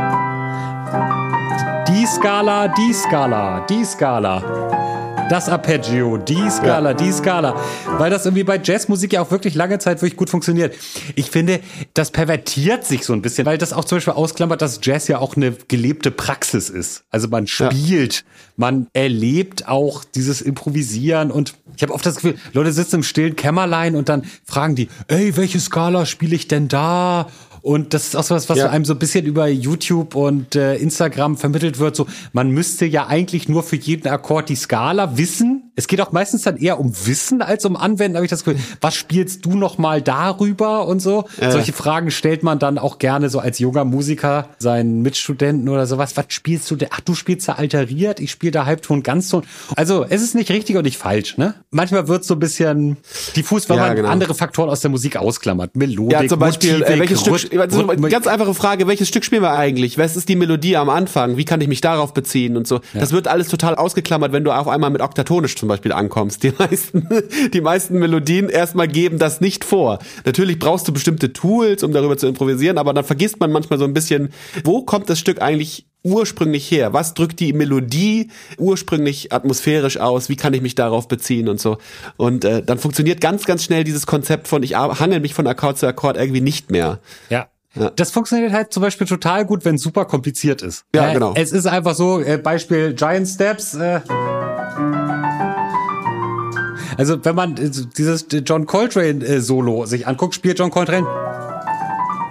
die Skala, die Skala, die Skala. Das Arpeggio, die Skala, ja. die Skala. Weil das irgendwie bei Jazzmusik ja auch wirklich lange Zeit wirklich gut funktioniert. Ich finde, das pervertiert sich so ein bisschen, weil das auch zum Beispiel ausklammert, dass Jazz ja auch eine gelebte Praxis ist. Also man spielt, ja. man erlebt auch dieses Improvisieren und ich habe oft das Gefühl, Leute sitzen im stillen Kämmerlein und dann fragen die, ey, welche Skala spiele ich denn da? Und das ist auch so was, was ja. einem so ein bisschen über YouTube und äh, Instagram vermittelt wird. So, man müsste ja eigentlich nur für jeden Akkord die Skala wissen. Es geht auch meistens dann eher um Wissen als um Anwenden. Habe ich das Gefühl, was spielst du noch mal darüber und so? Äh. Solche Fragen stellt man dann auch gerne so als junger Musiker seinen Mitstudenten oder sowas. Was spielst du denn? Ach, du spielst da alteriert, ich spiele da Halbton, Ganzton. Also es ist nicht richtig und nicht falsch, ne? Manchmal wird es so ein bisschen diffus, weil ja, man genau. andere Faktoren aus der Musik ausklammert. Melodik, ja, zum Beispiel, Motivik, äh, welches Stück Also, Rhythmik. Ganz einfache Frage, welches Stück spielen wir eigentlich? Was ist die Melodie am Anfang? Wie kann ich mich darauf beziehen und so? Ja. Das wird alles total ausgeklammert, wenn du auf einmal mit oktatonisch zum Beispiel ankommst. Die meisten, die meisten Melodien erstmal geben das nicht vor. Natürlich brauchst du bestimmte Tools, um darüber zu improvisieren, aber dann vergisst man manchmal so ein bisschen, wo kommt das Stück eigentlich ursprünglich her? Was drückt die Melodie ursprünglich atmosphärisch aus? Wie kann ich mich darauf beziehen und so? Und äh, dann funktioniert ganz, ganz schnell dieses Konzept von ich hangel mich von Akkord zu Akkord irgendwie nicht mehr. Ja. Ja. Das funktioniert halt zum Beispiel total gut, wenn es super kompliziert ist. Ja, äh, genau. Es ist einfach so, äh, Beispiel Giant Steps. Äh, also wenn man äh, dieses John Coltrane äh, Solo sich anguckt, spielt John Coltrane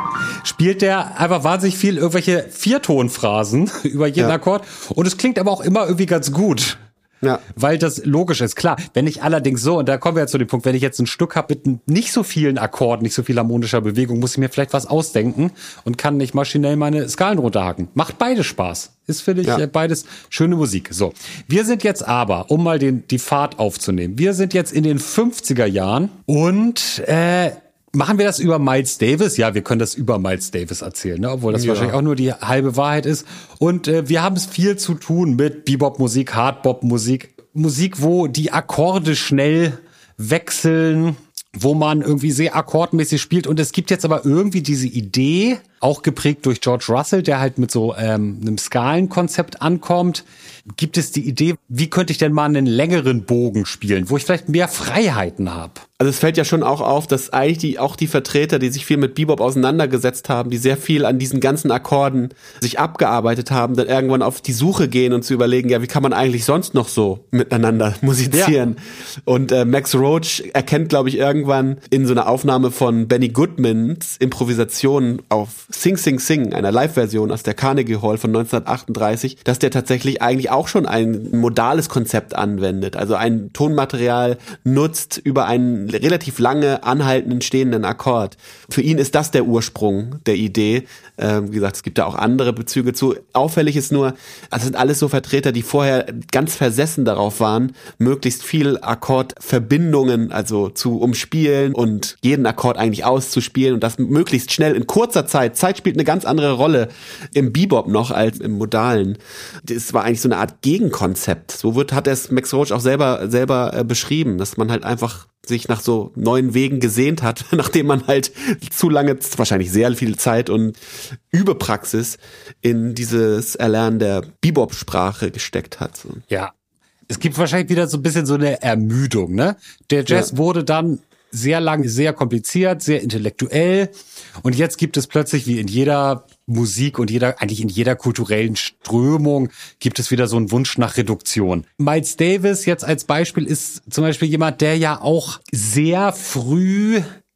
spielt der einfach wahnsinnig viel irgendwelche Viertonphrasen über jeden Ja. Akkord. Und es klingt aber auch immer irgendwie ganz gut. Ja. Weil das logisch ist. Klar, wenn ich allerdings so, und da kommen wir jetzt zu dem Punkt, wenn ich jetzt ein Stück habe mit nicht so vielen Akkorden, nicht so viel harmonischer Bewegung, muss ich mir vielleicht was ausdenken und kann nicht maschinell meine Skalen runterhaken. Macht beides Spaß. Ist, finde ich, Ja. beides schöne Musik. So, wir sind jetzt aber, um mal den, die Fahrt aufzunehmen, wir sind jetzt in den fünfziger Jahren und äh, machen wir das über Miles Davis? Ja, wir können das über Miles Davis erzählen, ne? Obwohl das Ja. wahrscheinlich auch nur die halbe Wahrheit ist. Und äh, wir haben es viel zu tun mit Bebop-Musik, Hardbop-Musik, Musik, wo die Akkorde schnell wechseln, wo man irgendwie sehr akkordmäßig spielt. Und es gibt jetzt aber irgendwie diese Idee, auch geprägt durch George Russell, der halt mit so ähm, einem Skalenkonzept ankommt, gibt es die Idee, wie könnte ich denn mal einen längeren Bogen spielen, wo ich vielleicht mehr Freiheiten habe. Also es fällt ja schon auch auf, dass eigentlich die, auch die Vertreter, die sich viel mit Bebop auseinandergesetzt haben, die sehr viel an diesen ganzen Akkorden sich abgearbeitet haben, dann irgendwann auf die Suche gehen und zu überlegen, ja, wie kann man eigentlich sonst noch so miteinander musizieren? Ja. Und äh, Max Roach erkennt, glaube ich, irgendwann in so einer Aufnahme von Benny Goodmans Improvisation auf Sing Sing Sing, einer Live-Version aus der Carnegie Hall von neunzehnhundertachtunddreißig, dass der tatsächlich eigentlich auch schon ein modales Konzept anwendet, also ein Tonmaterial nutzt über einen relativ lange anhaltenden stehenden Akkord. Für ihn ist das der Ursprung der Idee. Ähm, wie gesagt, es gibt da auch andere Bezüge zu. Auffällig ist nur, das sind alles so Vertreter, die vorher ganz versessen darauf waren, möglichst viel Akkordverbindungen also zu umspielen und jeden Akkord eigentlich auszuspielen und das möglichst schnell in kurzer Zeit. Zeit spielt eine ganz andere Rolle im Bebop noch als im Modalen. Das war eigentlich so eine Art Gegenkonzept. So wird, hat es Max Roach auch selber, selber äh, beschrieben, dass man halt einfach sich nach so neuen Wegen gesehnt hat, nachdem man halt zu lange, wahrscheinlich sehr viel Zeit und Übepraxis in dieses Erlernen der Bebop-Sprache gesteckt hat. So. Ja, es gibt wahrscheinlich wieder so ein bisschen so eine Ermüdung, ne? Der Jazz Ja. wurde dann sehr lang, sehr kompliziert, sehr intellektuell und jetzt gibt es plötzlich wie in jeder Musik und jeder, eigentlich in jeder kulturellen Strömung gibt es wieder so einen Wunsch nach Reduktion. Miles Davis jetzt als Beispiel ist zum Beispiel jemand, der ja auch sehr früh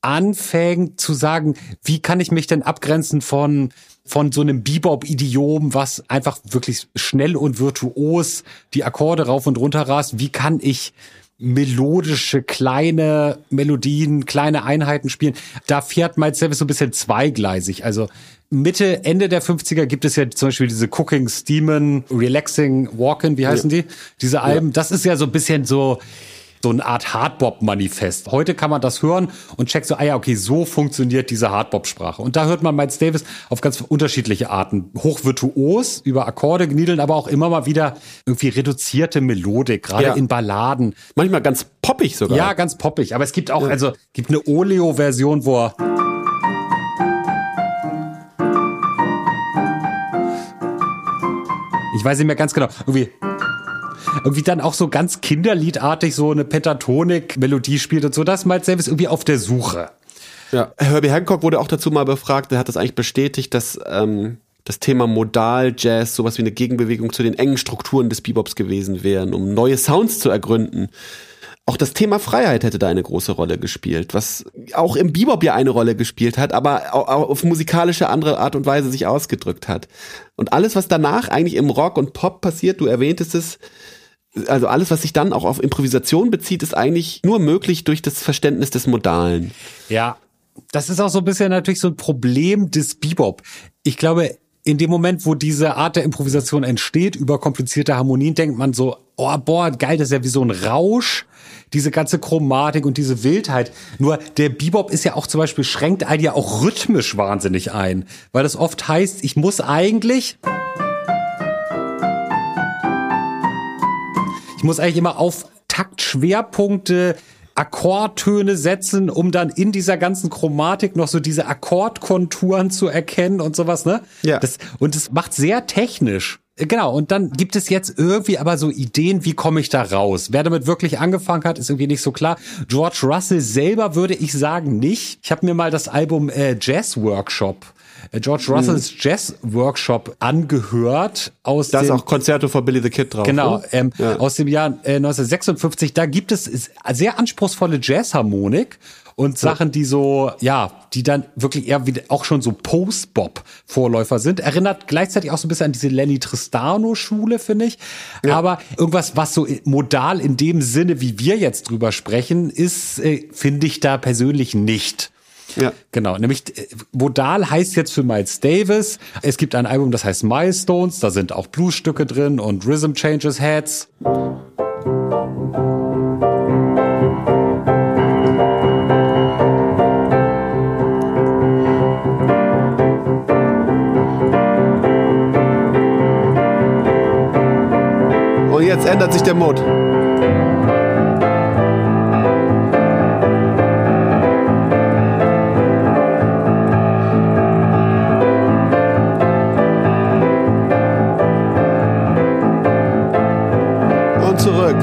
anfängt zu sagen, wie kann ich mich denn abgrenzen von von so einem Bebop-Idiom, was einfach wirklich schnell und virtuos die Akkorde rauf und runter rast. Wie kann ich melodische, kleine Melodien, kleine Einheiten spielen? Da fährt Miles Davis so ein bisschen zweigleisig. Also Mitte, Ende der fünfziger gibt es ja zum Beispiel diese Cooking, Steamin', Relaxing, Walkin', wie heißen ja. die? Diese Alben, ja. Das ist ja so ein bisschen so so eine Art Hardbop-Manifest. Heute kann man das hören und checkt so, ah ja, okay, so funktioniert diese Hardbop-Sprache. Und da hört man Miles Davis auf ganz unterschiedliche Arten. Hochvirtuos, über Akkorde gniedeln, aber auch immer mal wieder irgendwie reduzierte Melodik, gerade ja. in Balladen. Manchmal ganz poppig sogar. Ja, ganz poppig. Aber es gibt auch, ja. also, gibt eine Oleo-Version, wo er ich weiß nicht mehr ganz genau, irgendwie irgendwie dann auch so ganz kinderliedartig so eine Pentatonik-Melodie spielt und so. Das Miles Davis irgendwie auf der Suche. Ja, Herbie Hancock wurde auch dazu mal befragt, der hat das eigentlich bestätigt, dass ähm, das Thema Modal-Jazz sowas wie eine Gegenbewegung zu den engen Strukturen des Bebops gewesen wären, um neue Sounds zu ergründen. Auch das Thema Freiheit hätte da eine große Rolle gespielt, was auch im Bebop ja eine Rolle gespielt hat, aber auch auf musikalische andere Art und Weise sich ausgedrückt hat. Und alles, was danach eigentlich im Rock und Pop passiert, du erwähntest es, also alles, was sich dann auch auf Improvisation bezieht, ist eigentlich nur möglich durch das Verständnis des Modalen. Ja, das ist auch so ein bisschen natürlich so ein Problem des Bebop. Ich glaube, in dem Moment, wo diese Art der Improvisation entsteht, über komplizierte Harmonien, denkt man so, oh, boah, geil, das ist ja wie so ein Rausch, diese ganze Chromatik und diese Wildheit. Nur der Bebop ist ja auch zum Beispiel, schränkt einen ja auch rhythmisch wahnsinnig ein, weil das oft heißt, ich muss eigentlich... Ich muss eigentlich immer auf Taktschwerpunkte, Akkordtöne setzen, um dann in dieser ganzen Chromatik noch so diese Akkordkonturen zu erkennen und sowas, ne? Ja. Das, und das macht sehr technisch. Genau, und dann gibt es jetzt irgendwie aber so Ideen, wie komme ich da raus? Wer damit wirklich angefangen hat, ist irgendwie nicht so klar. George Russell selber würde ich sagen nicht. Ich habe mir mal das Album äh, Jazz Workshop George Russells mhm. Jazz-Workshop angehört. Aus da ist dem, auch Concerto for Billy the Kid drauf. Genau, ähm, ja. aus dem Jahr äh, neunzehnhundertsechsundfünfzig. Da gibt es sehr anspruchsvolle Jazzharmonik und Sachen, die so, ja, die dann wirklich eher wieder auch schon so Post-Bop-Vorläufer sind. Erinnert gleichzeitig auch so ein bisschen an diese Lenny Tristano-Schule, finde ich. Ja. Aber irgendwas, was so modal in dem Sinne, wie wir jetzt drüber sprechen, ist, äh, finde ich da persönlich nicht. Ja. Genau, nämlich modal heißt jetzt für Miles Davis, es gibt ein Album, das heißt Milestones, da sind auch Bluesstücke drin und Rhythm Changes Heads. Und jetzt ändert sich der Mod. Und zurück.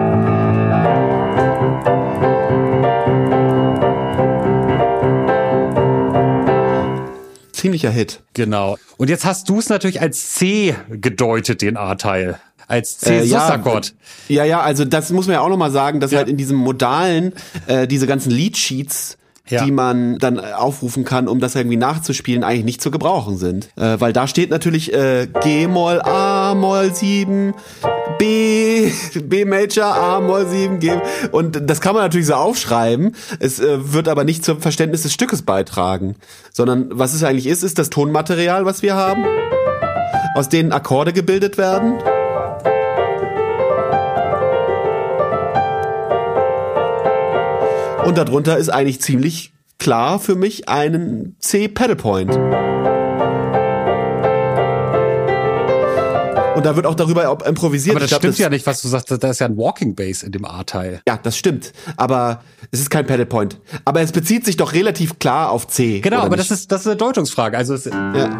Ziemlicher Hit. Genau. Und jetzt hast du es natürlich als C gedeutet, den A-Teil. Als C-Sus-Akkord. Äh, ja, ja, also das muss man ja auch nochmal sagen, dass ja. halt in diesem Modalen äh, diese ganzen Leadsheets, ja. die man dann aufrufen kann, um das irgendwie nachzuspielen, eigentlich nicht zu gebrauchen sind. Äh, weil da steht natürlich äh, G-Moll, A-Moll sieben, B, B-Major, A-Moll sieben, G. Und das kann man natürlich so aufschreiben. Es äh, wird aber nicht zum Verständnis des Stückes beitragen. Sondern was es eigentlich ist, ist das Tonmaterial, was wir haben, aus denen Akkorde gebildet werden. Und darunter ist eigentlich ziemlich klar für mich ein C-Pedal-Point. Und da wird auch darüber improvisiert. Aber das ich glaub, stimmt das, ja nicht, was du sagst. Da ist ja ein Walking Bass in dem A-Teil. Ja, das stimmt. Aber es ist kein Pedal-Point. Aber es bezieht sich doch relativ klar auf C. Genau, aber nicht? das ist das ist eine Deutungsfrage. Also es, ja.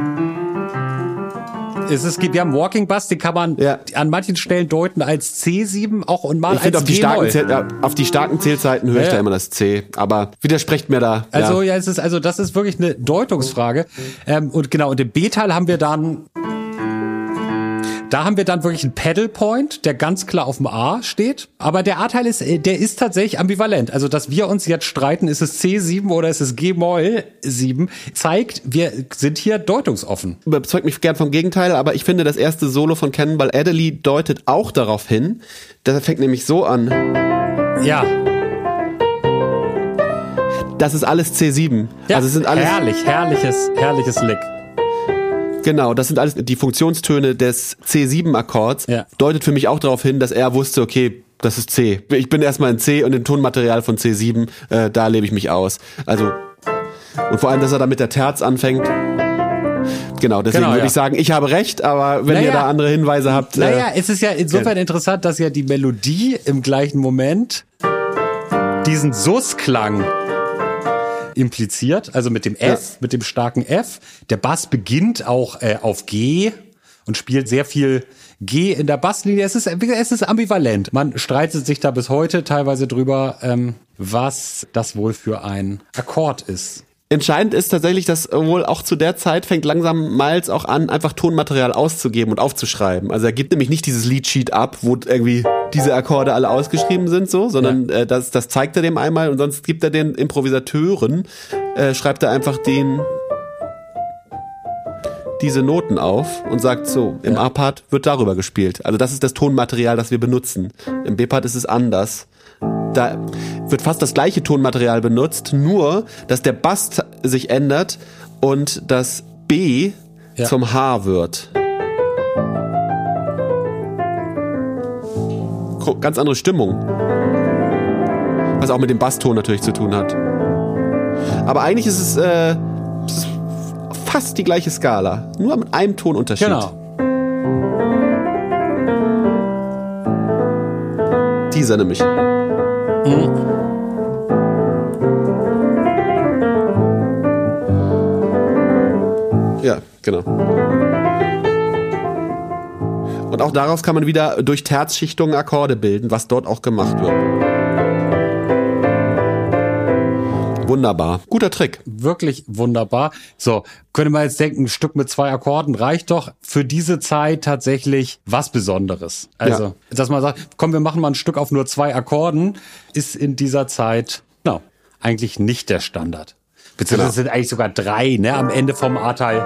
Es ist, wir haben Walking Bass, den kann man ja. an manchen Stellen deuten als C sieben, auch und mal ich als als auf die starken G-Moll. ja, auf die starken Zählzeiten höre ich ja. da immer das C. Aber widersprecht mir da. Also ja, ja es ist also das ist wirklich eine Deutungsfrage. Ähm, und genau, und im B-Teil haben wir dann Da haben wir dann wirklich einen Pedal Point, der ganz klar auf dem A steht. Aber der A-Teil ist, der ist tatsächlich ambivalent. Also, dass wir uns jetzt streiten, ist es C sieben oder ist es G-Moll sieben, zeigt, wir sind hier deutungsoffen. Überzeugt mich gern vom Gegenteil, aber ich finde, das erste Solo von Cannonball Adderley deutet auch darauf hin. Das fängt nämlich so an. Ja. Das ist alles C sieben. Ja, also es sind alles herrlich, herrliches, herrliches Lick. Genau, das sind alles die Funktionstöne des C sieben Akkords. Ja. Deutet für mich auch darauf hin, dass er wusste, okay, das ist C. Ich bin erstmal in C und im Tonmaterial von C sieben, äh, da lebe ich mich aus. Also, und vor allem, dass er da mit der Terz anfängt. Genau, deswegen genau, würde ja. ich sagen, ich habe recht, aber wenn naja. ihr da andere Hinweise habt. Naja, äh, es ist ja insofern ja. interessant, dass ja die Melodie im gleichen Moment diesen Sus-Klang impliziert, also mit dem F, ja. mit dem starken F. Der Bass beginnt auch äh, auf G und spielt sehr viel G in der Basslinie. Es ist, es ist ambivalent. Man streitet sich da bis heute teilweise drüber, ähm, was das wohl für ein Akkord ist. Entscheidend ist tatsächlich, dass wohl auch zu der Zeit fängt langsam Miles auch an, einfach Tonmaterial auszugeben und aufzuschreiben. Also er gibt nämlich nicht dieses Leadsheet ab, wo irgendwie diese Akkorde alle ausgeschrieben sind, so, sondern ja. äh, das, das zeigt er dem einmal und sonst gibt er den Improvisateuren, äh, schreibt er einfach den diese Noten auf und sagt so, im ja. A-Part wird darüber gespielt. Also das ist das Tonmaterial, das wir benutzen. Im B-Part ist es anders. Da wird fast das gleiche Tonmaterial benutzt, nur, dass der Bass sich ändert und das B ja. zum H wird. Ganz andere Stimmung. Was auch mit dem Basston natürlich zu tun hat. Aber eigentlich ist es, äh, es ist fast die gleiche Skala. Nur mit einem Tonunterschied. Genau. Dieser nämlich. Mhm. Ja, genau. Und auch daraus kann man wieder durch Terzschichtungen Akkorde bilden, was dort auch gemacht wird. wunderbar. Guter Trick. Wirklich wunderbar. So, könnte man jetzt denken, ein Stück mit zwei Akkorden reicht doch. Für diese Zeit tatsächlich was Besonderes. Also, ja. dass man sagt, komm, wir machen mal ein Stück auf nur zwei Akkorden, ist in dieser Zeit, na, no, eigentlich nicht der Standard. Beziehungsweise genau. sind eigentlich sogar drei, ne, am Ende vom A-Teil.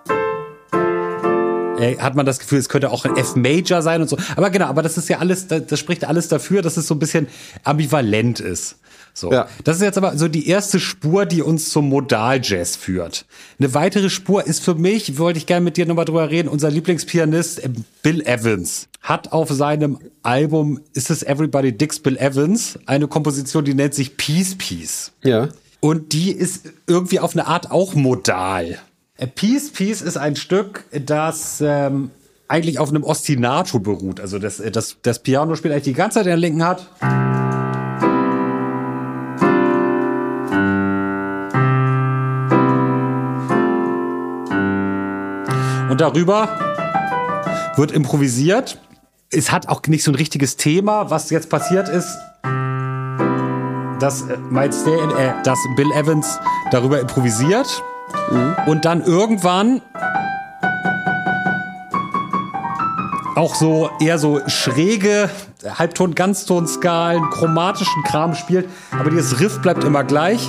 Äh, hat man das Gefühl, es könnte auch ein F-Major sein und so. Aber genau, aber das ist ja alles, das, das spricht alles dafür, dass es so ein bisschen ambivalent ist. So. Ja. Das ist jetzt aber so die erste Spur, die uns zum Modal-Jazz führt. Eine weitere Spur ist für mich, wollte ich gerne mit dir nochmal drüber reden, unser Lieblingspianist Bill Evans hat auf seinem Album Is This Everybody Dicks Bill Evans eine Komposition, die nennt sich Peace Peace. Ja. Und die ist irgendwie auf eine Art auch modal. Peace Peace ist ein Stück, das ähm, eigentlich auf einem Ostinato beruht. Also das, das, das Piano spielt eigentlich die ganze Zeit in der linken Hand. Und darüber wird improvisiert. Es hat auch nicht so ein richtiges Thema. Was jetzt passiert ist, dass, äh, Miles Day, äh, dass Bill Evans darüber improvisiert. Mhm. Und dann irgendwann auch so eher so schräge Halbton-, Ganztonskalen, chromatischen Kram spielt. Aber dieses Riff bleibt immer gleich.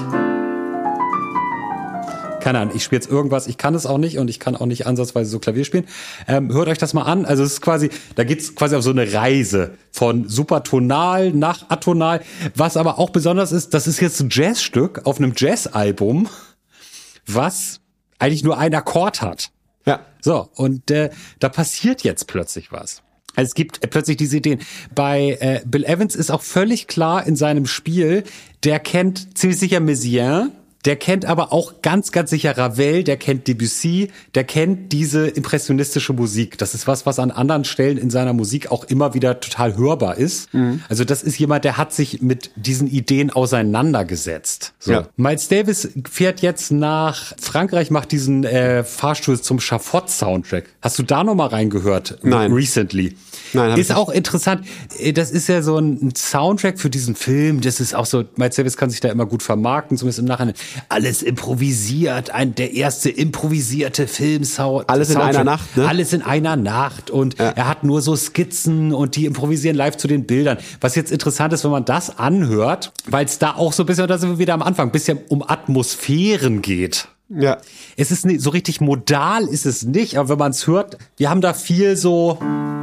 Keine Ahnung, ich spiele jetzt irgendwas, ich kann es auch nicht und ich kann auch nicht ansatzweise so Klavier spielen. Ähm, hört euch das mal an. Also es ist quasi, da geht's quasi auf so eine Reise von supertonal nach atonal. Was aber auch besonders ist, das ist jetzt ein Jazzstück auf einem Jazzalbum, was eigentlich nur einen Akkord hat. Ja. So, und äh, da passiert jetzt plötzlich was. Also es gibt äh, plötzlich diese Ideen. Bei äh, Bill Evans ist auch völlig klar in seinem Spiel, der kennt ziemlich sicher Messiaen, der kennt aber auch ganz, ganz sicher Ravel, der kennt Debussy, der kennt diese impressionistische Musik. Das ist was, was an anderen Stellen in seiner Musik auch immer wieder total hörbar ist. Mhm. Also das ist jemand, der hat sich mit diesen Ideen auseinandergesetzt. So. Ja. Miles Davis fährt jetzt nach Frankreich, macht diesen äh, Fahrstuhl zum Schafott-Soundtrack. Hast du da noch mal reingehört? Nein. Recently. Nein, ist auch interessant. Das ist ja so ein Soundtrack für diesen Film. Das ist auch so, Miles Davis kann sich da immer gut vermarkten, zumindest im Nachhinein. Alles improvisiert, ein der erste improvisierte Film-Soundtrack. Alles in einer Nacht, ne? Alles in einer Nacht. Und ja. er hat nur so Skizzen und die improvisieren live zu den Bildern. Was jetzt interessant ist, wenn man das anhört, weil es da auch so ein bisschen, da sind wir wieder am Anfang, ein bisschen um Atmosphären geht. Ja. Es ist nicht, so richtig modal ist es nicht, aber wenn man es hört, wir haben da viel so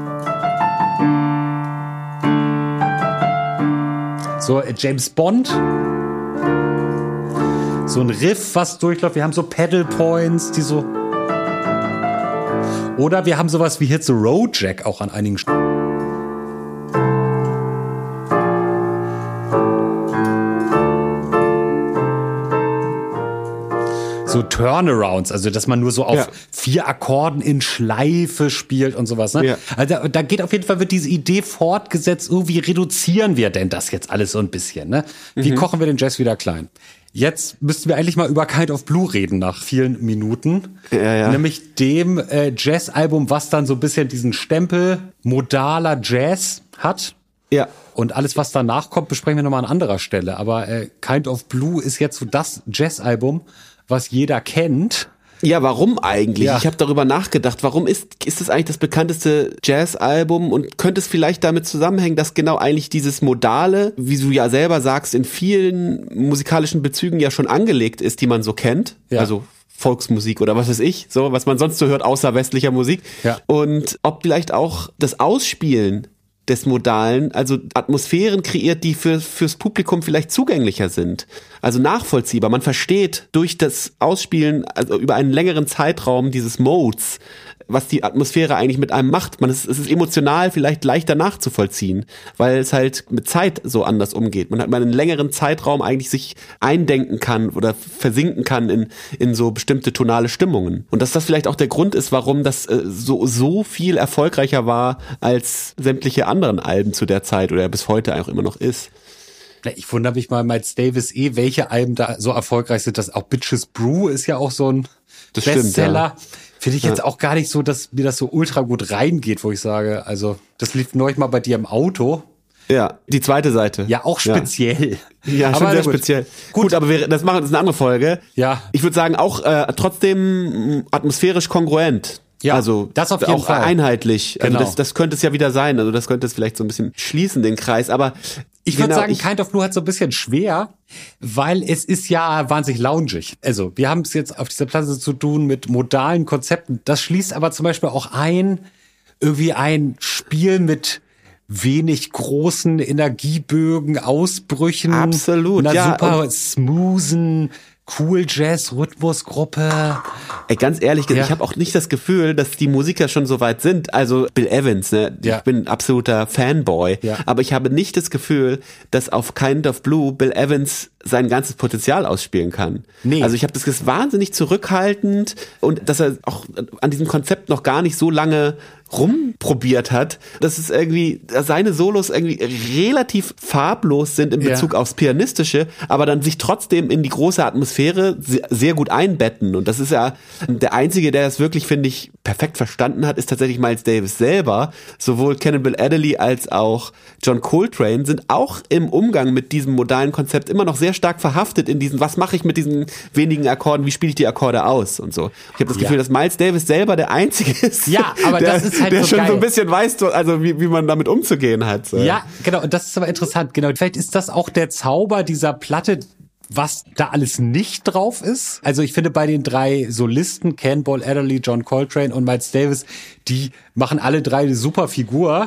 so James Bond, so ein Riff, was durchläuft. Wir haben so Pedal Points, die so, oder wir haben sowas wie Hit the Road Jack auch an einigen Stellen. So Turnarounds, also dass man nur so auf ja. vier Akkorden in Schleife spielt und sowas. Ne? Ja. Also da geht auf jeden Fall, wird diese Idee fortgesetzt, oh, wie reduzieren wir denn das jetzt alles so ein bisschen? Ne? Wie mhm. kochen wir den Jazz wieder klein? Jetzt müssten wir eigentlich mal über Kind of Blue reden nach vielen Minuten. Ja, ja. Nämlich dem äh, Jazz-Album, was dann so ein bisschen diesen Stempel modaler Jazz hat. Ja. Und alles, was danach kommt, besprechen wir nochmal an anderer Stelle. Aber äh, Kind of Blue ist jetzt so das Jazz-Album, was jeder kennt. Ja, warum eigentlich? Ja. Ich habe darüber nachgedacht, warum ist ist es eigentlich das bekannteste Jazz-Album und könnte es vielleicht damit zusammenhängen, dass genau eigentlich dieses Modale, wie du ja selber sagst, in vielen musikalischen Bezügen ja schon angelegt ist, die man so kennt, ja. also Volksmusik oder was weiß ich, so was man sonst so hört außer westlicher Musik. Ja. Und ob vielleicht auch das Ausspielen des Modalen, also Atmosphären kreiert, die für fürs Publikum vielleicht zugänglicher sind, also nachvollziehbar. Man versteht durch das Ausspielen, also über einen längeren Zeitraum dieses Modes, was die Atmosphäre eigentlich mit einem macht. Man ist, es ist emotional vielleicht leichter nachzuvollziehen, weil es halt mit Zeit so anders umgeht. Man hat mal einen längeren Zeitraum eigentlich sich eindenken kann oder versinken kann in in so bestimmte tonale Stimmungen. Und dass das vielleicht auch der Grund ist, warum das äh, so so viel erfolgreicher war als sämtliche anderen Alben zu der Zeit oder bis heute auch immer noch ist. Ich wundere mich mal, Miles Davis eh, welche Alben da so erfolgreich sind. Das auch Bitches Brew ist ja auch so ein das Bestseller. Stimmt, ja. Finde ich jetzt ja. auch gar nicht so, dass mir das so ultra gut reingeht, wo ich sage, also das lief neulich mal bei dir im Auto. Ja, die zweite Seite. Ja, auch speziell. Ja, ja schon aber sehr gut. speziell. Gut, gut aber wir, das machen das ist eine andere Folge. Ja. Ich würde sagen, auch äh, trotzdem atmosphärisch kongruent. Ja, also das auf jeden auch Fall. einheitlich. Also Genau. das, das könnte es ja wieder sein. Also das könnte es vielleicht so ein bisschen schließen, den Kreis. Aber ich würde genau, sagen, ich, Kind of Blue hat so ein bisschen schwer, weil es ist ja wahnsinnig loungig. Also wir haben es jetzt auf dieser Platte zu tun mit modalen Konzepten. Das schließt aber zum Beispiel auch ein, irgendwie ein Spiel mit wenig großen Energiebögen, Ausbrüchen. Absolut, einer ja, super smoothen Cool Jazz Rhythmusgruppe. Ey, ganz ehrlich, Ja. ich habe auch nicht das Gefühl, dass die Musiker schon so weit sind. Also Bill Evans, ne? Ja. Ich bin ein absoluter Fanboy, Ja. aber ich habe nicht das Gefühl, dass auf Kind of Blue Bill Evans sein ganzes Potenzial ausspielen kann. Nee. Also ich habe das ist wahnsinnig zurückhaltend und dass er auch an diesem Konzept noch gar nicht so lange rumprobiert hat, dass es irgendwie seine Solos irgendwie relativ farblos sind in Ja. Bezug aufs Pianistische, aber dann sich trotzdem in die große Atmosphäre sehr, sehr gut einbetten. Und das ist ja der Einzige, der das wirklich, finde ich, perfekt verstanden hat, ist tatsächlich Miles Davis selber. Sowohl Cannonball Adderley als auch John Coltrane sind auch im Umgang mit diesem modalen Konzept immer noch sehr stark verhaftet in diesen, was mache ich mit diesen wenigen Akkorden, wie spiele ich die Akkorde aus und so. Ich habe das Ja. Gefühl, dass Miles Davis selber der Einzige ist, Ja, aber der, das ist halt der so schon geil. so ein bisschen weiß, so- also wie, wie man damit umzugehen hat. So. Ja, genau. Und das ist aber interessant. Genau. Vielleicht ist das auch der Zauber dieser Platte, was da alles nicht drauf ist. Also ich finde bei den drei Solisten, Cannonball Adderley, John Coltrane und Miles Davis, die machen alle drei eine super Figur.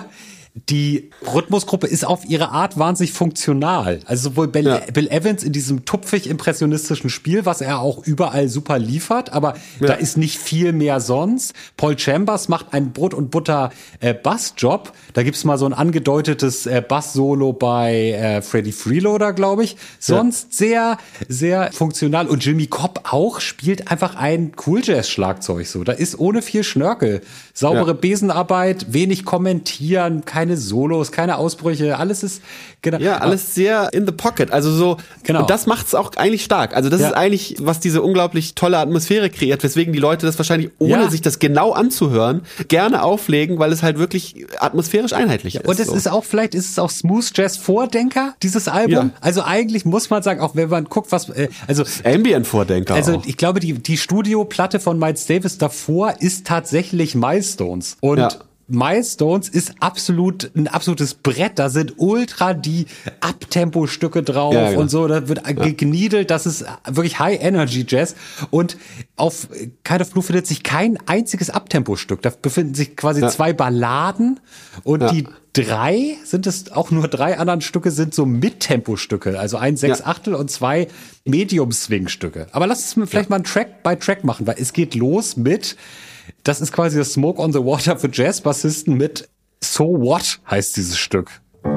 Die Rhythmusgruppe ist auf ihre Art wahnsinnig funktional. Also sowohl Bill, Ja. Bill Evans in diesem tupfig-impressionistischen Spiel, was er auch überall super liefert, aber Ja. da ist nicht viel mehr sonst. Paul Chambers macht einen Brot- und Butter-Bassjob. Da gibt's mal so ein angedeutetes äh, Bass-Solo bei äh, Freddie Freeloader, glaube ich. Sonst sehr, sehr funktional. Und Jimmy Cobb auch spielt einfach ein Cool-Jazz-Schlagzeug so. Da ist ohne viel Schnörkel. Saubere Ja. Besenarbeit, wenig kommentieren, keine Solos, keine Ausbrüche, alles ist genau. Ja, alles sehr in the pocket. Also so, Genau. und das macht's auch eigentlich stark. Also das Ja. ist eigentlich, was diese unglaublich tolle Atmosphäre kreiert, weswegen die Leute das wahrscheinlich, ohne Ja. sich das genau anzuhören, gerne auflegen, weil es halt wirklich atmosphärisch einheitlich ist. Und es so. ist auch, vielleicht ist es auch Smooth Jazz Vordenker, dieses Album. Ja. Also eigentlich muss man sagen, auch wenn man guckt, was, äh, also, Ambient-Vordenker also auch. ich glaube, die, die Studioplatte von Miles Davis davor ist tatsächlich Milestones. Und Ja. Milestones ist absolut ein absolutes Brett. Da sind ultra die Abtempo-Stücke drauf Ja, genau. und so. Da wird gegniedelt. Das ist wirklich High-Energy-Jazz. Und auf Kind of Blue findet sich kein einziges Abtempo-Stück. Da befinden sich quasi Ja. zwei Balladen und Ja. die drei, sind es auch nur drei anderen Stücke, sind so Mittempo-Stücke. Also ein Sechsachtel und zwei Medium-Swing-Stücke. Aber lass uns vielleicht mal ein Track by Track machen, weil es geht los mit, das ist quasi das Smoke on the Water für Jazzbassisten mit So What heißt dieses Stück.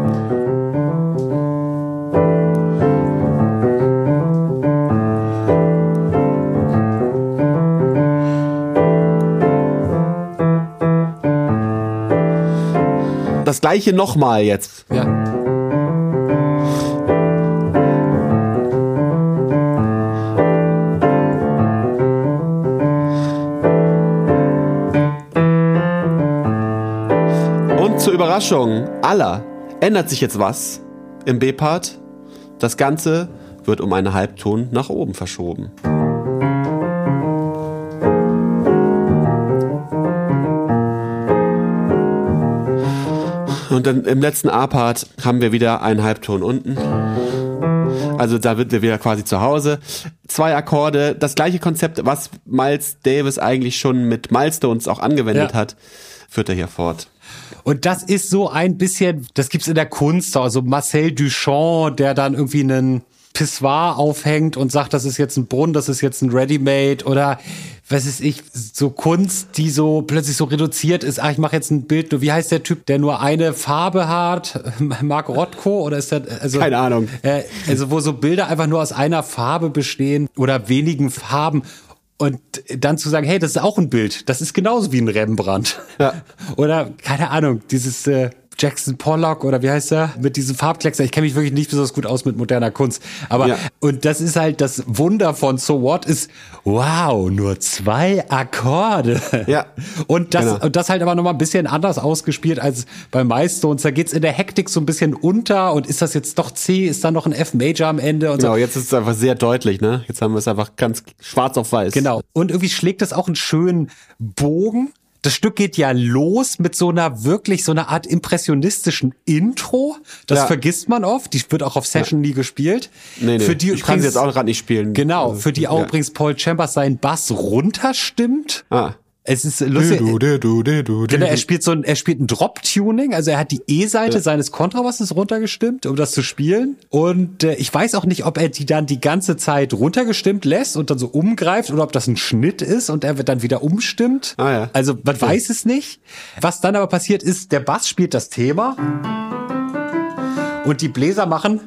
Das gleiche nochmal jetzt. Ja. Und zur Überraschung aller ändert sich jetzt was im B-Part. Das Ganze wird um einen Halbton nach oben verschoben. Und dann im letzten A-Part haben wir wieder einen Halbton unten. Also da wird wir wieder quasi zu Hause. Zwei Akkorde, das gleiche Konzept, was Miles Davis eigentlich schon mit Milestones auch angewendet Ja. hat, führt er hier fort. Und das ist so ein bisschen, das gibt's in der Kunst, also Marcel Duchamp, der dann irgendwie einen Pissoir aufhängt und sagt, das ist jetzt ein Brunnen, das ist jetzt ein Ready-Made oder was weiß ich, so Kunst, die so plötzlich so reduziert ist. Ah, ich mache jetzt ein Bild, nur wie heißt der Typ, der nur eine Farbe hat? Mark Rothko oder ist der, also Keine Ahnung. Äh, also wo so Bilder einfach nur aus einer Farbe bestehen oder wenigen Farben. Und dann zu sagen, hey, das ist auch ein Bild, das ist genauso wie ein Rembrandt. Ja. Oder, keine Ahnung, dieses, äh, Jackson Pollock oder wie heißt er? Mit diesem Farbkleckser. Ich kenne mich wirklich nicht besonders gut aus mit moderner Kunst. Aber, ja. Und das ist halt das Wunder von So What ist, wow, nur zwei Akkorde. Ja. Und das, genau. und das halt aber nochmal ein bisschen anders ausgespielt als bei Milestones. Da geht's in der Hektik so ein bisschen unter und ist das jetzt doch C, ist da noch ein F-Major am Ende und genau, so. Jetzt ist es einfach sehr deutlich, ne? Jetzt haben wir es einfach ganz schwarz auf weiß. Genau. Und irgendwie schlägt es auch einen schönen Bogen. Das Stück geht ja los mit so einer wirklich so einer Art impressionistischen Intro. Das ja. vergisst man oft. Die wird auch auf Session ja. nie gespielt. Nee, nee. Für die ich kann sie jetzt auch gerade nicht spielen. Genau. Für die auch ja. übrigens Paul Chambers seinen Bass runterstimmt. Ah. Es ist lustig. Du, du, du, du, du, genau, er spielt so ein, er spielt ein Drop-Tuning, also er hat die E-Seite ja. seines Kontrabasses runtergestimmt, um das zu spielen. Und äh, ich weiß auch nicht, ob er die dann die ganze Zeit runtergestimmt lässt und dann so umgreift oder ob das ein Schnitt ist und er wird dann wieder umstimmt. Ah, ja. Also man okay. weiß es nicht. Was dann aber passiert ist, der Bass spielt das Thema und die Bläser machen.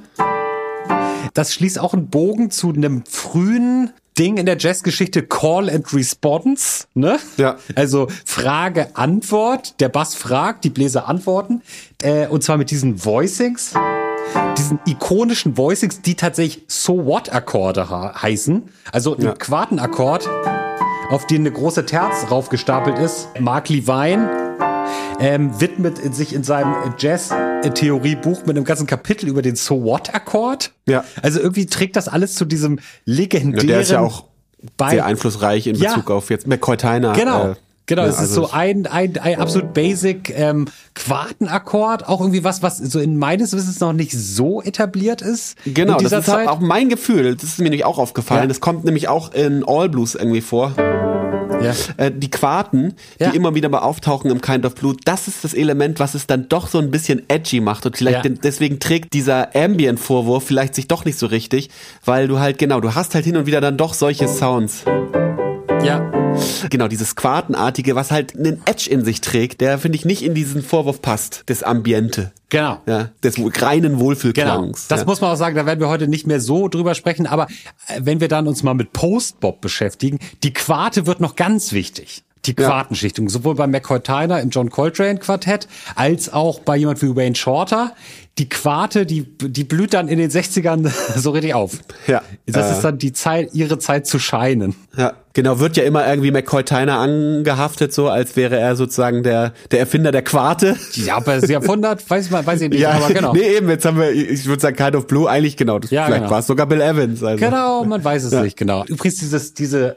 Das schließt auch einen Bogen zu einem frühen Ding in der Jazzgeschichte, Call and Response, ne? Ja. Also Frage, Antwort, der Bass fragt, die Bläser antworten, äh, und zwar mit diesen Voicings, diesen ikonischen Voicings, die tatsächlich So-What-Akkorde heißen, also ein ja. Quartenakkord, auf den eine große Terz raufgestapelt ist. Mark Levine ähm, widmet sich in seinem Jazz-Theoriebuch mit einem ganzen Kapitel über den So-What-Akkord. Ja. Also irgendwie trägt das alles zu diesem legendären... Ja, der ist ja auch bei, sehr einflussreich in Bezug ja. auf jetzt McCoy Tyner. Genau. Äh, Genau, ja, es ist also so ein, ein, ein absolut basic ähm, Quartenakkord, auch irgendwie was, was so in meines Wissens noch nicht so etabliert ist. Genau, in dieser das ist Zeit. auch mein Gefühl, das ist mir nämlich auch aufgefallen, Ja. das kommt nämlich auch in All Blues irgendwie vor. Ja. Äh, die Quarten, die Ja. immer wieder mal auftauchen im Kind of Blue, das ist das Element, was es dann doch so ein bisschen edgy macht und vielleicht Ja. den, deswegen trägt dieser Ambient-Vorwurf vielleicht sich doch nicht so richtig, weil du halt, genau, du hast halt hin und wieder dann doch solche Sounds. Ja. Genau, dieses Quartenartige, was halt einen Edge in sich trägt, der, finde ich, nicht in diesen Vorwurf passt, des Ambiente. Genau. Ja, des reinen Wohlfühlklangs. Genau. Das ja. muss man auch sagen, da werden wir heute nicht mehr so drüber sprechen, aber äh, wenn wir dann uns mal mit Post-Bop beschäftigen, die Quarte wird noch ganz wichtig. Die Quartenschichtung, sowohl bei McCoy Tyner im John Coltrane Quartett, als auch bei jemand wie Wayne Shorter. Die Quarte, die, die blüht dann in den sechzigern so richtig auf. Ja. Das äh, ist dann die Zeit, ihre Zeit zu scheinen. Ja, genau, wird ja immer irgendwie McCoy Tyner angehaftet, so als wäre er sozusagen der, der Erfinder der Quarte. Ja, aber sie erfunden hat, weiß ich mal, weiß ich nicht, ja, aber genau. Nee, eben, jetzt haben wir, ich würde sagen, Kind of Blue, eigentlich genau, das, Ja, vielleicht genau. war es sogar Bill Evans. Also. Genau, man weiß es ja. nicht, genau. Übrigens, dieses, diese,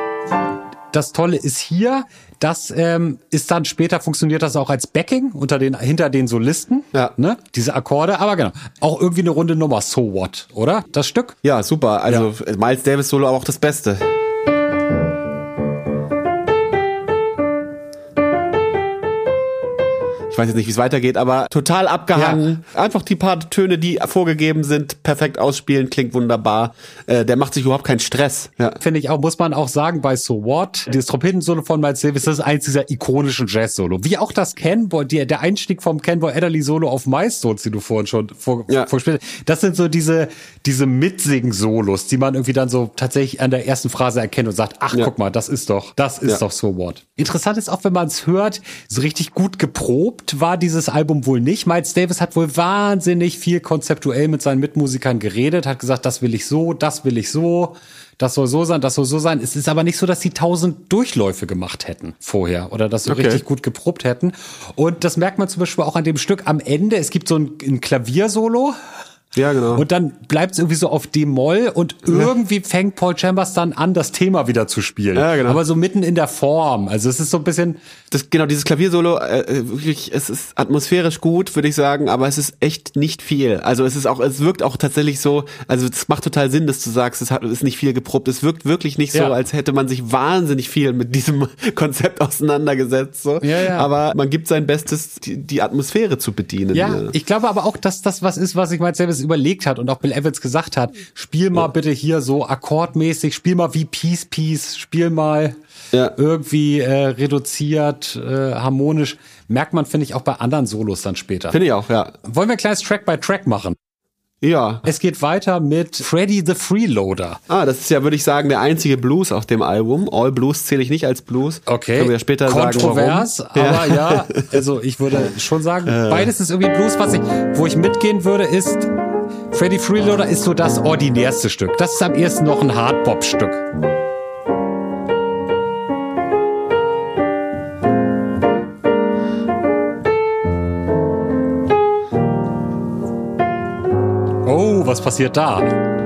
das Tolle ist hier, das ähm, ist dann später, funktioniert das auch als Backing unter den, hinter den Solisten, ja. ne? Diese Akkorde, aber genau, auch irgendwie eine runde Nummer, So What, oder? Das Stück? Ja, super, also ja. Miles Davis Solo auch das Beste. Ich weiß jetzt nicht, wie es weitergeht, aber total abgehangen. Ja. Einfach die paar Töne, die vorgegeben sind, perfekt ausspielen, klingt wunderbar. Äh, der macht sich überhaupt keinen Stress. Ja. Finde ich auch, muss man auch sagen, bei So What, dieses Trompetensolo von Miles Davis, das ist eins dieser ikonischen Jazz-Solo. Wie auch das Kenboy, der, der Einstieg vom Kenboy Adderley-Solo auf Milestones, die du vorhin schon vor, ja. vorgespielt hast. Das sind so diese, diese Mitsingen-Solos, die man irgendwie dann so tatsächlich an der ersten Phrase erkennt und sagt, ach, ja. guck mal, das ist doch, das ist ja. doch So What. Interessant ist auch, wenn man es hört, so richtig gut geprobt war dieses Album wohl nicht. Miles Davis hat wohl wahnsinnig viel konzeptuell mit seinen Mitmusikern geredet, hat gesagt, das will ich so, das will ich so, das soll so sein, das soll so sein. Es ist aber nicht so, dass sie tausend Durchläufe gemacht hätten vorher oder das so okay. richtig gut geprobt hätten. Und das merkt man zum Beispiel auch an dem Stück am Ende. Es gibt so ein, ein Klaviersolo. Ja, genau. Und dann bleibt es irgendwie so auf D-Moll und irgendwie ja. fängt Paul Chambers dann an, das Thema wieder zu spielen. Ja, genau. Aber so mitten in der Form. Also es ist so ein bisschen... Das, genau, dieses Klaviersolo, äh, wirklich, es ist atmosphärisch gut, würde ich sagen, aber es ist echt nicht viel. Also es ist auch, es wirkt auch tatsächlich so, also es macht total Sinn, dass du sagst, es hat, ist nicht viel geprobt. Es wirkt wirklich nicht so, ja. als hätte man sich wahnsinnig viel mit diesem Konzept auseinandergesetzt. So. Ja, ja. Aber man gibt sein Bestes, die, die Atmosphäre zu bedienen. Ja, ja, ich glaube aber auch, dass das was ist, was ich mal selbst überlegt hat und auch Bill Evans gesagt hat, spiel mal ja. bitte hier so akkordmäßig, spiel mal wie Peace Peace, spiel mal ja. irgendwie äh, reduziert, äh, harmonisch. Merkt man, finde ich, auch bei anderen Solos dann später. Finde ich auch, ja. Wollen wir ein kleines Track by Track machen? Ja. Es geht weiter mit Freddy the Freeloader. Ah, das ist ja, würde ich sagen, der einzige Blues auf dem Album. All Blues zähle ich nicht als Blues. Okay. Können wir ja später Kontrovers, sagen, warum. aber ja. ja, also ich würde schon sagen, äh. beides ist irgendwie Blues. Was ich, wo ich mitgehen würde, ist Freddy Freeloader ist so das ordinärste Stück. Das ist am ehesten noch ein Hardbop-Stück. Oh, was passiert da?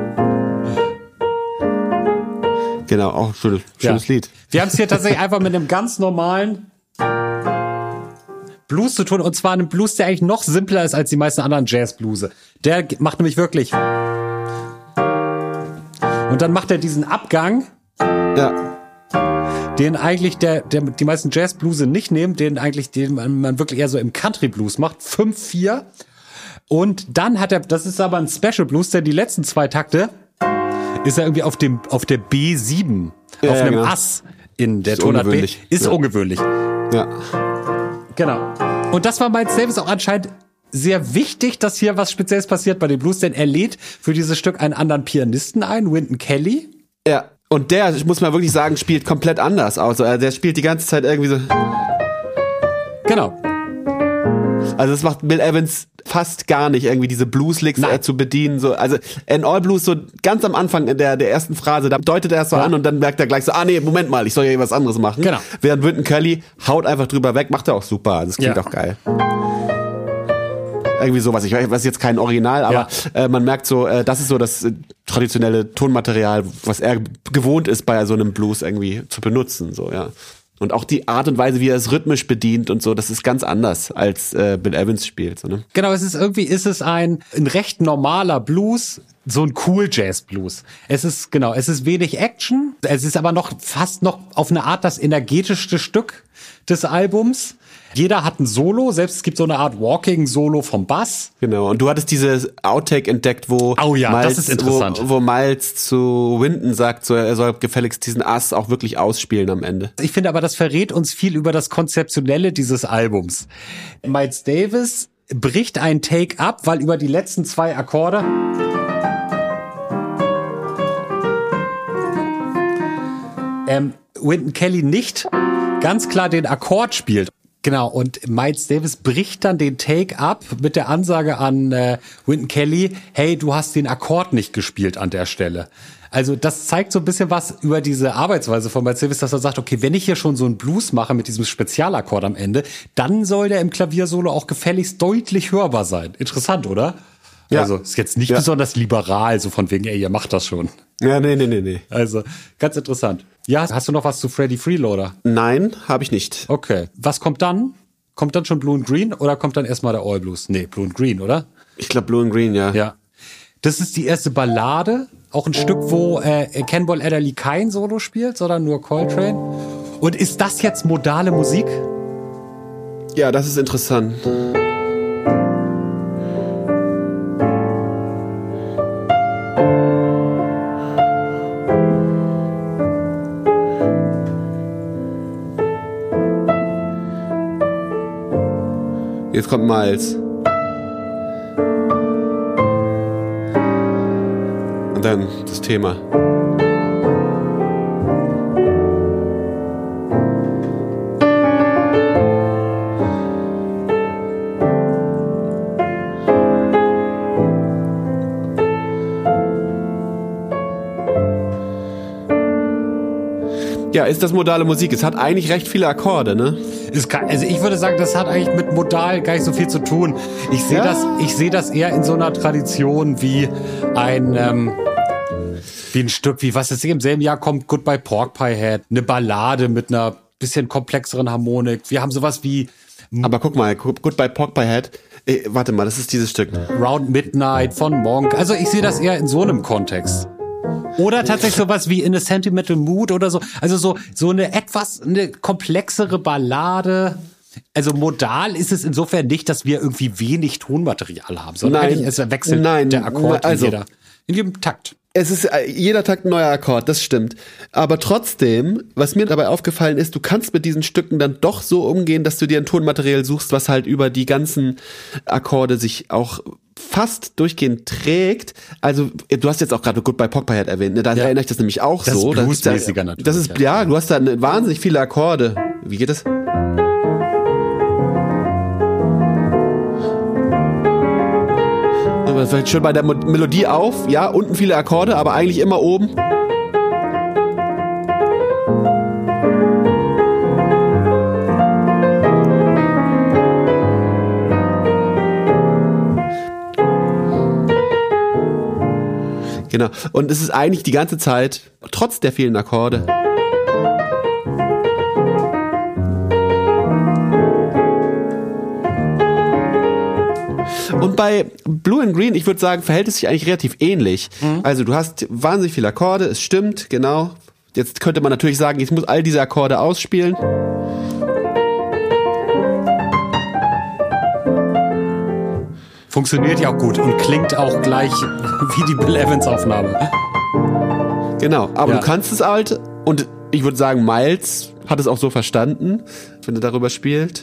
Genau, auch schönes, schönes ja. Lied. Wir haben es hier tatsächlich einfach mit einem ganz normalen Blues zu tun. Und zwar einem Blues, der eigentlich noch simpler ist als die meisten anderen Jazz-Bluese. Der macht nämlich wirklich. Und dann macht er diesen Abgang. Ja. Den eigentlich der, der die meisten Jazz-Bluese nicht nehmen, den eigentlich, den man, man wirklich eher so im Country-Blues macht. fünf vier. Und dann hat er, das ist aber ein Special Blues, denn die letzten zwei Takte ist er irgendwie auf dem auf der B sieben, ja, auf ja, einem genau. Ass in der Ist Tonart B. ungewöhnlich. Ist ja. ungewöhnlich. Ja. Genau. Und das war Miles Davis auch anscheinend sehr wichtig, dass hier was Spezielles passiert bei dem Blues, denn er lädt für dieses Stück einen anderen Pianisten ein, Wynton Kelly. Ja. Und der, muss man wirklich sagen, spielt komplett anders aus. Also der spielt die ganze Zeit irgendwie so. Genau. Also das macht Bill Evans fast gar nicht, irgendwie diese Blues-Licks äh, zu bedienen. So. Also in All Blues, so ganz am Anfang in der, der ersten Phrase, da deutet er es so ja. an und dann merkt er gleich so, ah nee, Moment mal, ich soll ja was anderes machen. Genau. Während Wynton Kelly haut einfach drüber weg, macht er auch super. Also das klingt ja. auch geil. Irgendwie sowas. Ich weiß jetzt kein Original, aber ja. äh, man merkt so, äh, das ist so das äh, traditionelle Tonmaterial, was er gewohnt ist, bei so einem Blues irgendwie zu benutzen. So, ja. Und auch die Art und Weise, wie er es rhythmisch bedient und so, das ist ganz anders, als äh, Bill Evans spielt. So, ne? Genau, es ist irgendwie, ist es ein, ein recht normaler Blues, so ein cool Jazz-Blues. Es ist, genau, es ist wenig Action, es ist aber noch fast noch auf eine Art das energetischste Stück des Albums. Jeder hat ein Solo, selbst es gibt so eine Art Walking-Solo vom Bass. Genau, und du hattest diese Outtake entdeckt, wo, oh ja, Miles, das ist interessant. wo, wo Miles zu Wynton sagt, so, er soll gefälligst diesen Ass auch wirklich ausspielen am Ende. Ich finde aber, das verrät uns viel über das Konzeptionelle dieses Albums. Miles Davis bricht ein Take ab, weil über die letzten zwei Akkorde ähm, Wynton Kelly nicht ganz klar den Akkord spielt. Genau, und Miles Davis bricht dann den Take ab mit der Ansage an äh, Wynton Kelly, hey, du hast den Akkord nicht gespielt an der Stelle. Also das zeigt so ein bisschen was über diese Arbeitsweise von Miles Davis, dass er sagt, okay, wenn ich hier schon so einen Blues mache mit diesem Spezialakkord am Ende, dann soll der im Klaviersolo auch gefälligst deutlich hörbar sein. Interessant, oder? Ja. Also ist jetzt nicht ja. besonders liberal, so von wegen, ey, ihr macht das schon. Ja, nee, nee, nee, nee. Also, ganz interessant. Ja, hast du noch was zu Freddy Freeloader? Nein, habe ich nicht. Okay. Was kommt dann? Kommt dann schon Blue and Green oder kommt dann erstmal der All Blues? Nee, Blue and Green, oder? Ich glaube Blue and Green, ja. Ja. Das ist die erste Ballade, auch ein Stück, wo äh, Cannonball Adderley kein Solo spielt, sondern nur Coltrane. Und ist das jetzt modale Musik? Ja, das ist interessant. Jetzt kommt Miles. Und dann das Thema. Ja, ist das modale Musik? Es hat eigentlich recht viele Akkorde, ne? Es kann, also ich würde sagen, das hat eigentlich mit modal gar nicht so viel zu tun. Ich sehe ja. das, ich sehe das eher in so einer Tradition wie ein, ähm, wie ein Stück, wie was jetzt im selben Jahr kommt, Goodbye Pork Pie Head, eine Ballade mit einer bisschen komplexeren Harmonik. Wir haben sowas wie. Aber guck mal, Goodbye Pork Pie Head. Äh, warte mal, das ist dieses Stück. Round Midnight von Monk. Also ich sehe das eher in so einem Kontext. Oder tatsächlich sowas wie In a Sentimental Mood oder so. Also so, so eine etwas, eine komplexere Ballade. Also modal ist es insofern nicht, dass wir irgendwie wenig Tonmaterial haben, sondern nein, eigentlich es wechselt nein, der Akkord also, in jeder, in jedem Takt. Es ist jeder Takt ein neuer Akkord, das stimmt. Aber trotzdem, was mir dabei aufgefallen ist, du kannst mit diesen Stücken dann doch so umgehen, dass du dir ein Tonmaterial suchst, was halt über die ganzen Akkorde sich auch fast durchgehend trägt. Also du hast jetzt auch gerade Goodbye Pockpie erwähnt, ne? Da ja. erinnere ich das nämlich auch das so. Das ist bluesmäßiger natürlich. Das ist, ja, du hast da eine, wahnsinnig viele Akkorde. Wie geht das? Vielleicht schon bei der Melodie auf, ja, unten viele Akkorde, aber eigentlich immer oben. Genau. Und es ist eigentlich die ganze Zeit, trotz der vielen Akkorde. Und bei Blue and Green, ich würde sagen, verhält es sich eigentlich relativ ähnlich. Mhm. Also du hast wahnsinnig viele Akkorde, es stimmt, genau. Jetzt könnte man natürlich sagen, ich muss all diese Akkorde ausspielen. Funktioniert ja auch gut und klingt auch gleich wie die Bill Evans Aufnahme. Genau, aber ja. du kannst es halt und ich würde sagen, Miles hat es auch so verstanden, wenn er darüber spielt.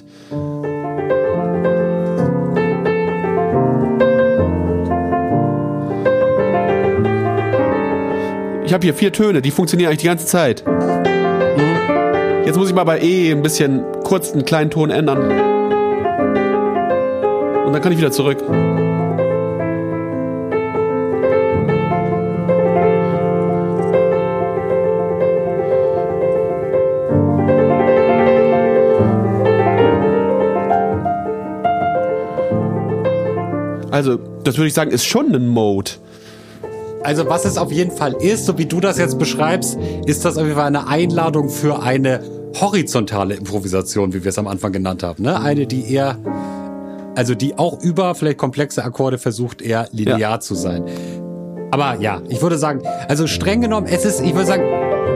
Ich habe hier vier Töne, die funktionieren eigentlich die ganze Zeit. Mhm. Jetzt muss ich mal bei E ein bisschen kurz einen kleinen Ton ändern. Und dann kann ich wieder zurück. Also, das würde ich sagen, ist schon ein Mode. Also was es auf jeden Fall ist, so wie du das jetzt beschreibst, ist das auf jeden Fall eine Einladung für eine horizontale Improvisation, wie wir es am Anfang genannt haben. Ne? Eine, die eher, also die auch über vielleicht komplexe Akkorde versucht, eher linear ja. zu sein. Aber ja, ich würde sagen, also streng genommen, es ist, ich würde sagen,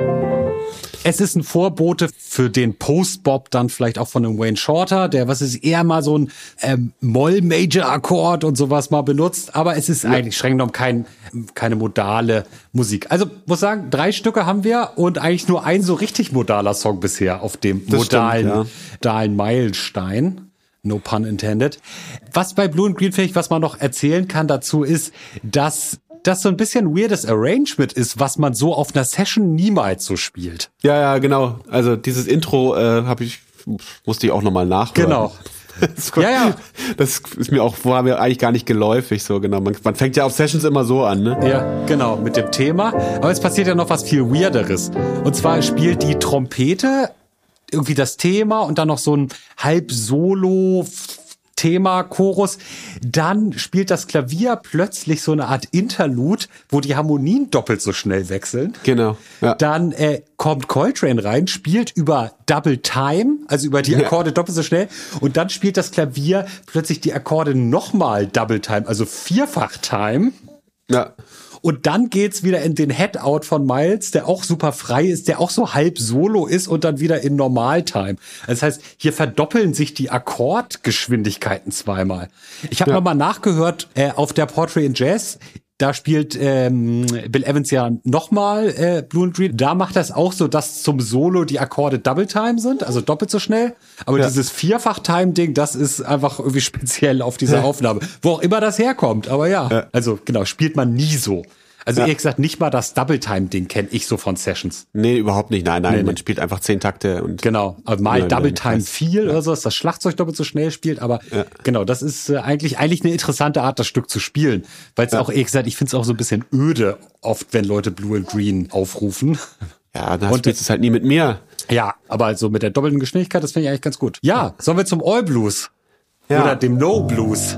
es ist ein Vorbote für den Post-Bop dann vielleicht auch von einem Wayne Shorter, der, was ist, eher mal so ein ähm, Moll-Major-Akkord und sowas mal benutzt, aber es ist ja. eigentlich streng genommen kein, keine modale Musik. Also muss sagen, drei Stücke haben wir und eigentlich nur ein so richtig modaler Song bisher auf dem das modalen, stimmt, ja. modalen Meilenstein. No pun intended. Was bei Blue and Green finde ich, was man noch erzählen kann dazu ist, dass das so ein bisschen weirdes Arrangement ist, was man so auf einer Session niemals so spielt. Ja, ja, genau. Also dieses Intro äh, habe ich musste ich auch nochmal nachhören. Genau. Das, ja, ja. Das ist mir auch war mir eigentlich gar nicht geläufig so genau. Man, man fängt ja auf Sessions immer so an, ne? Ja, genau, mit dem Thema. Aber es passiert ja noch was viel Weirderes. Und zwar spielt die Trompete irgendwie das Thema und dann noch so ein halb Solo Thema, Chorus, dann spielt das Klavier plötzlich so eine Art Interlude, wo die Harmonien doppelt so schnell wechseln. Genau. Ja. Dann äh, kommt Coltrane rein, spielt über Double Time, also über die Akkorde ja. doppelt so schnell und dann spielt das Klavier plötzlich die Akkorde nochmal Double Time, also Vierfach Time. Ja. Und dann geht's wieder in den Head-Out von Miles, der auch super frei ist, der auch so halb solo ist und dann wieder in Normal-Time. Das heißt, hier verdoppeln sich die Akkordgeschwindigkeiten zweimal. Ich habe ja. nochmal nachgehört äh, auf der Portrait in Jazz. Da spielt ähm, Bill Evans ja nochmal äh, Blue and Green. Da macht das auch so, dass zum Solo die Akkorde Double Time sind, also doppelt so schnell. Aber ja. dieses Vierfach-Time-Ding, das ist einfach irgendwie speziell auf dieser ja. Aufnahme. Wo auch immer das herkommt. Aber ja, ja. also genau, spielt man nie so. Also ja. ehrlich gesagt, nicht mal das Double-Time-Ding kenne ich so von Sessions. Nee, überhaupt nicht. Nein, nein, nee, man nee. spielt einfach zehn Takte. Und genau, aber mal Double-Time viel ja. oder so, dass das Schlagzeug doppelt so schnell spielt. Aber ja. genau, das ist äh, eigentlich eigentlich eine interessante Art, das Stück zu spielen. Weil es ja. auch, ehrlich gesagt, ich finde es auch so ein bisschen öde, oft, wenn Leute Blue and Green aufrufen. Ja, dann spielst du es halt nie mit mir. Ja, aber so mit der doppelten Geschwindigkeit, das finde ich eigentlich ganz gut. Ja, sollen wir zum All-Blues? Ja. Oder dem No-Blues?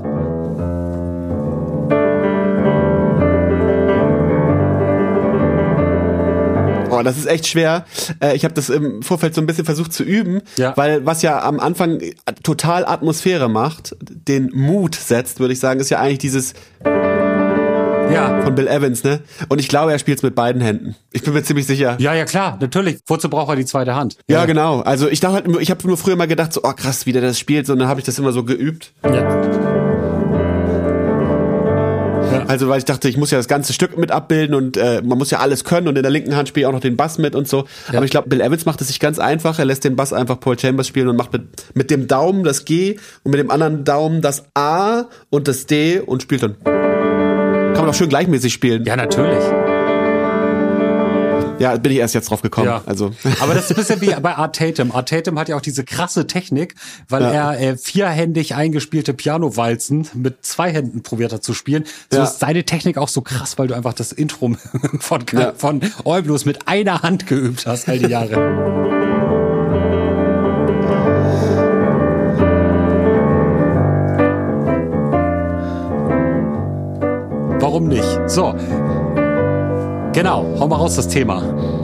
Oh, das ist echt schwer. Ich habe das im Vorfeld so ein bisschen versucht zu üben, ja. weil was ja am Anfang total Atmosphäre macht, den Mood setzt, würde ich sagen, ist ja eigentlich dieses ja. von Bill Evans, ne? Und ich glaube, er spielt es mit beiden Händen. Ich bin mir ziemlich sicher. Ja, ja, klar, natürlich. Wozu braucht er die zweite Hand? Ja, ja. genau. Also ich dachte halt, ich habe nur früher mal gedacht, so, oh krass, wie der das spielt, so, und dann habe ich das immer so geübt. Ja. Ja. Also weil ich dachte, ich muss ja das ganze Stück mit abbilden und äh, man muss ja alles können und in der linken Hand spiele ich auch noch den Bass mit und so. Ja. Aber ich glaube, Bill Evans macht es sich ganz einfach. Er lässt den Bass einfach Paul Chambers spielen und macht mit, mit dem Daumen das G und mit dem anderen Daumen das A und das D und spielt dann. Kann man auch schön gleichmäßig spielen. Ja, natürlich. Ja, bin ich erst jetzt drauf gekommen. Ja. Also. Aber das ist ein bisschen wie bei Art Tatum. Art Tatum hat ja auch diese krasse Technik, weil Ja. er äh, vierhändig eingespielte Piano-Walzen mit zwei Händen probiert hat zu spielen. So Ja. ist seine Technik auch so krass, weil du einfach das Intro von, Ja. von All Blues mit einer Hand geübt hast all die Jahre. Warum nicht? So. Genau, hau mal raus das Thema.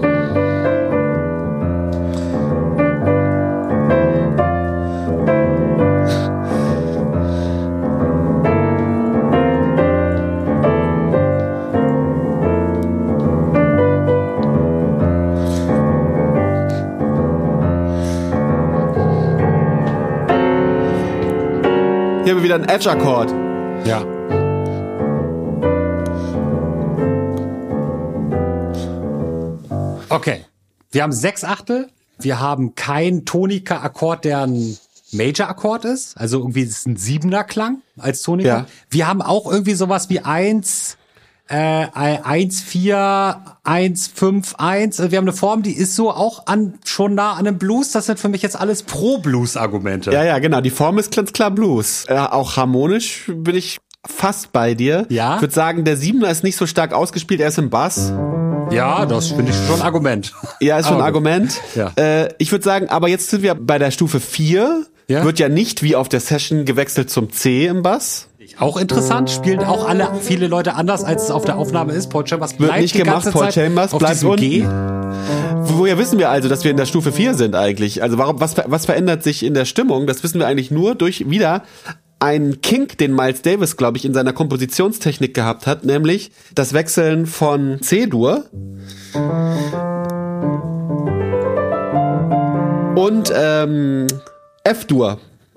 Hier haben wir wieder einen Edge-Akkord. Ja. Okay. Wir haben sechs Achtel. Wir haben keinen Tonika-Akkord, der ein Major-Akkord ist. Also irgendwie ist es ein Siebener-Klang als Tonika. Ja. Wir haben auch irgendwie sowas wie eins, äh, eins, vier, eins, fünf, eins. Wir haben eine Form, die ist so auch an, schon nah an einem Blues. Das sind für mich jetzt alles Pro-Blues-Argumente. Ja, ja, genau. Die Form ist ganz klar Blues. Äh, auch harmonisch bin ich fast bei dir. Ja. Ich würde sagen, der Siebener ist nicht so stark ausgespielt. Er ist im Bass. Ja, das finde ich schon ein Argument. Ja, ist schon ein Aber- Argument. Ja. Äh, ich würde sagen, aber jetzt sind wir bei der Stufe vier. Ja. Wird ja nicht wie auf der Session gewechselt zum C im Bass. Auch interessant, spielen auch alle, viele Leute anders, als es auf der Aufnahme ist. Paul Chambers Wird bleibt nicht die gemacht, ganze Paul Zeit Chambers auf bleibt diesem G. Woher wissen wir also, dass wir in der Stufe vier sind eigentlich? Also warum, was, ver- was verändert sich in der Stimmung? Das wissen wir eigentlich nur durch wieder einen Kink, den Miles Davis, glaube ich, in seiner Kompositionstechnik gehabt hat, nämlich das Wechseln von C-Dur und ähm, F-Dur.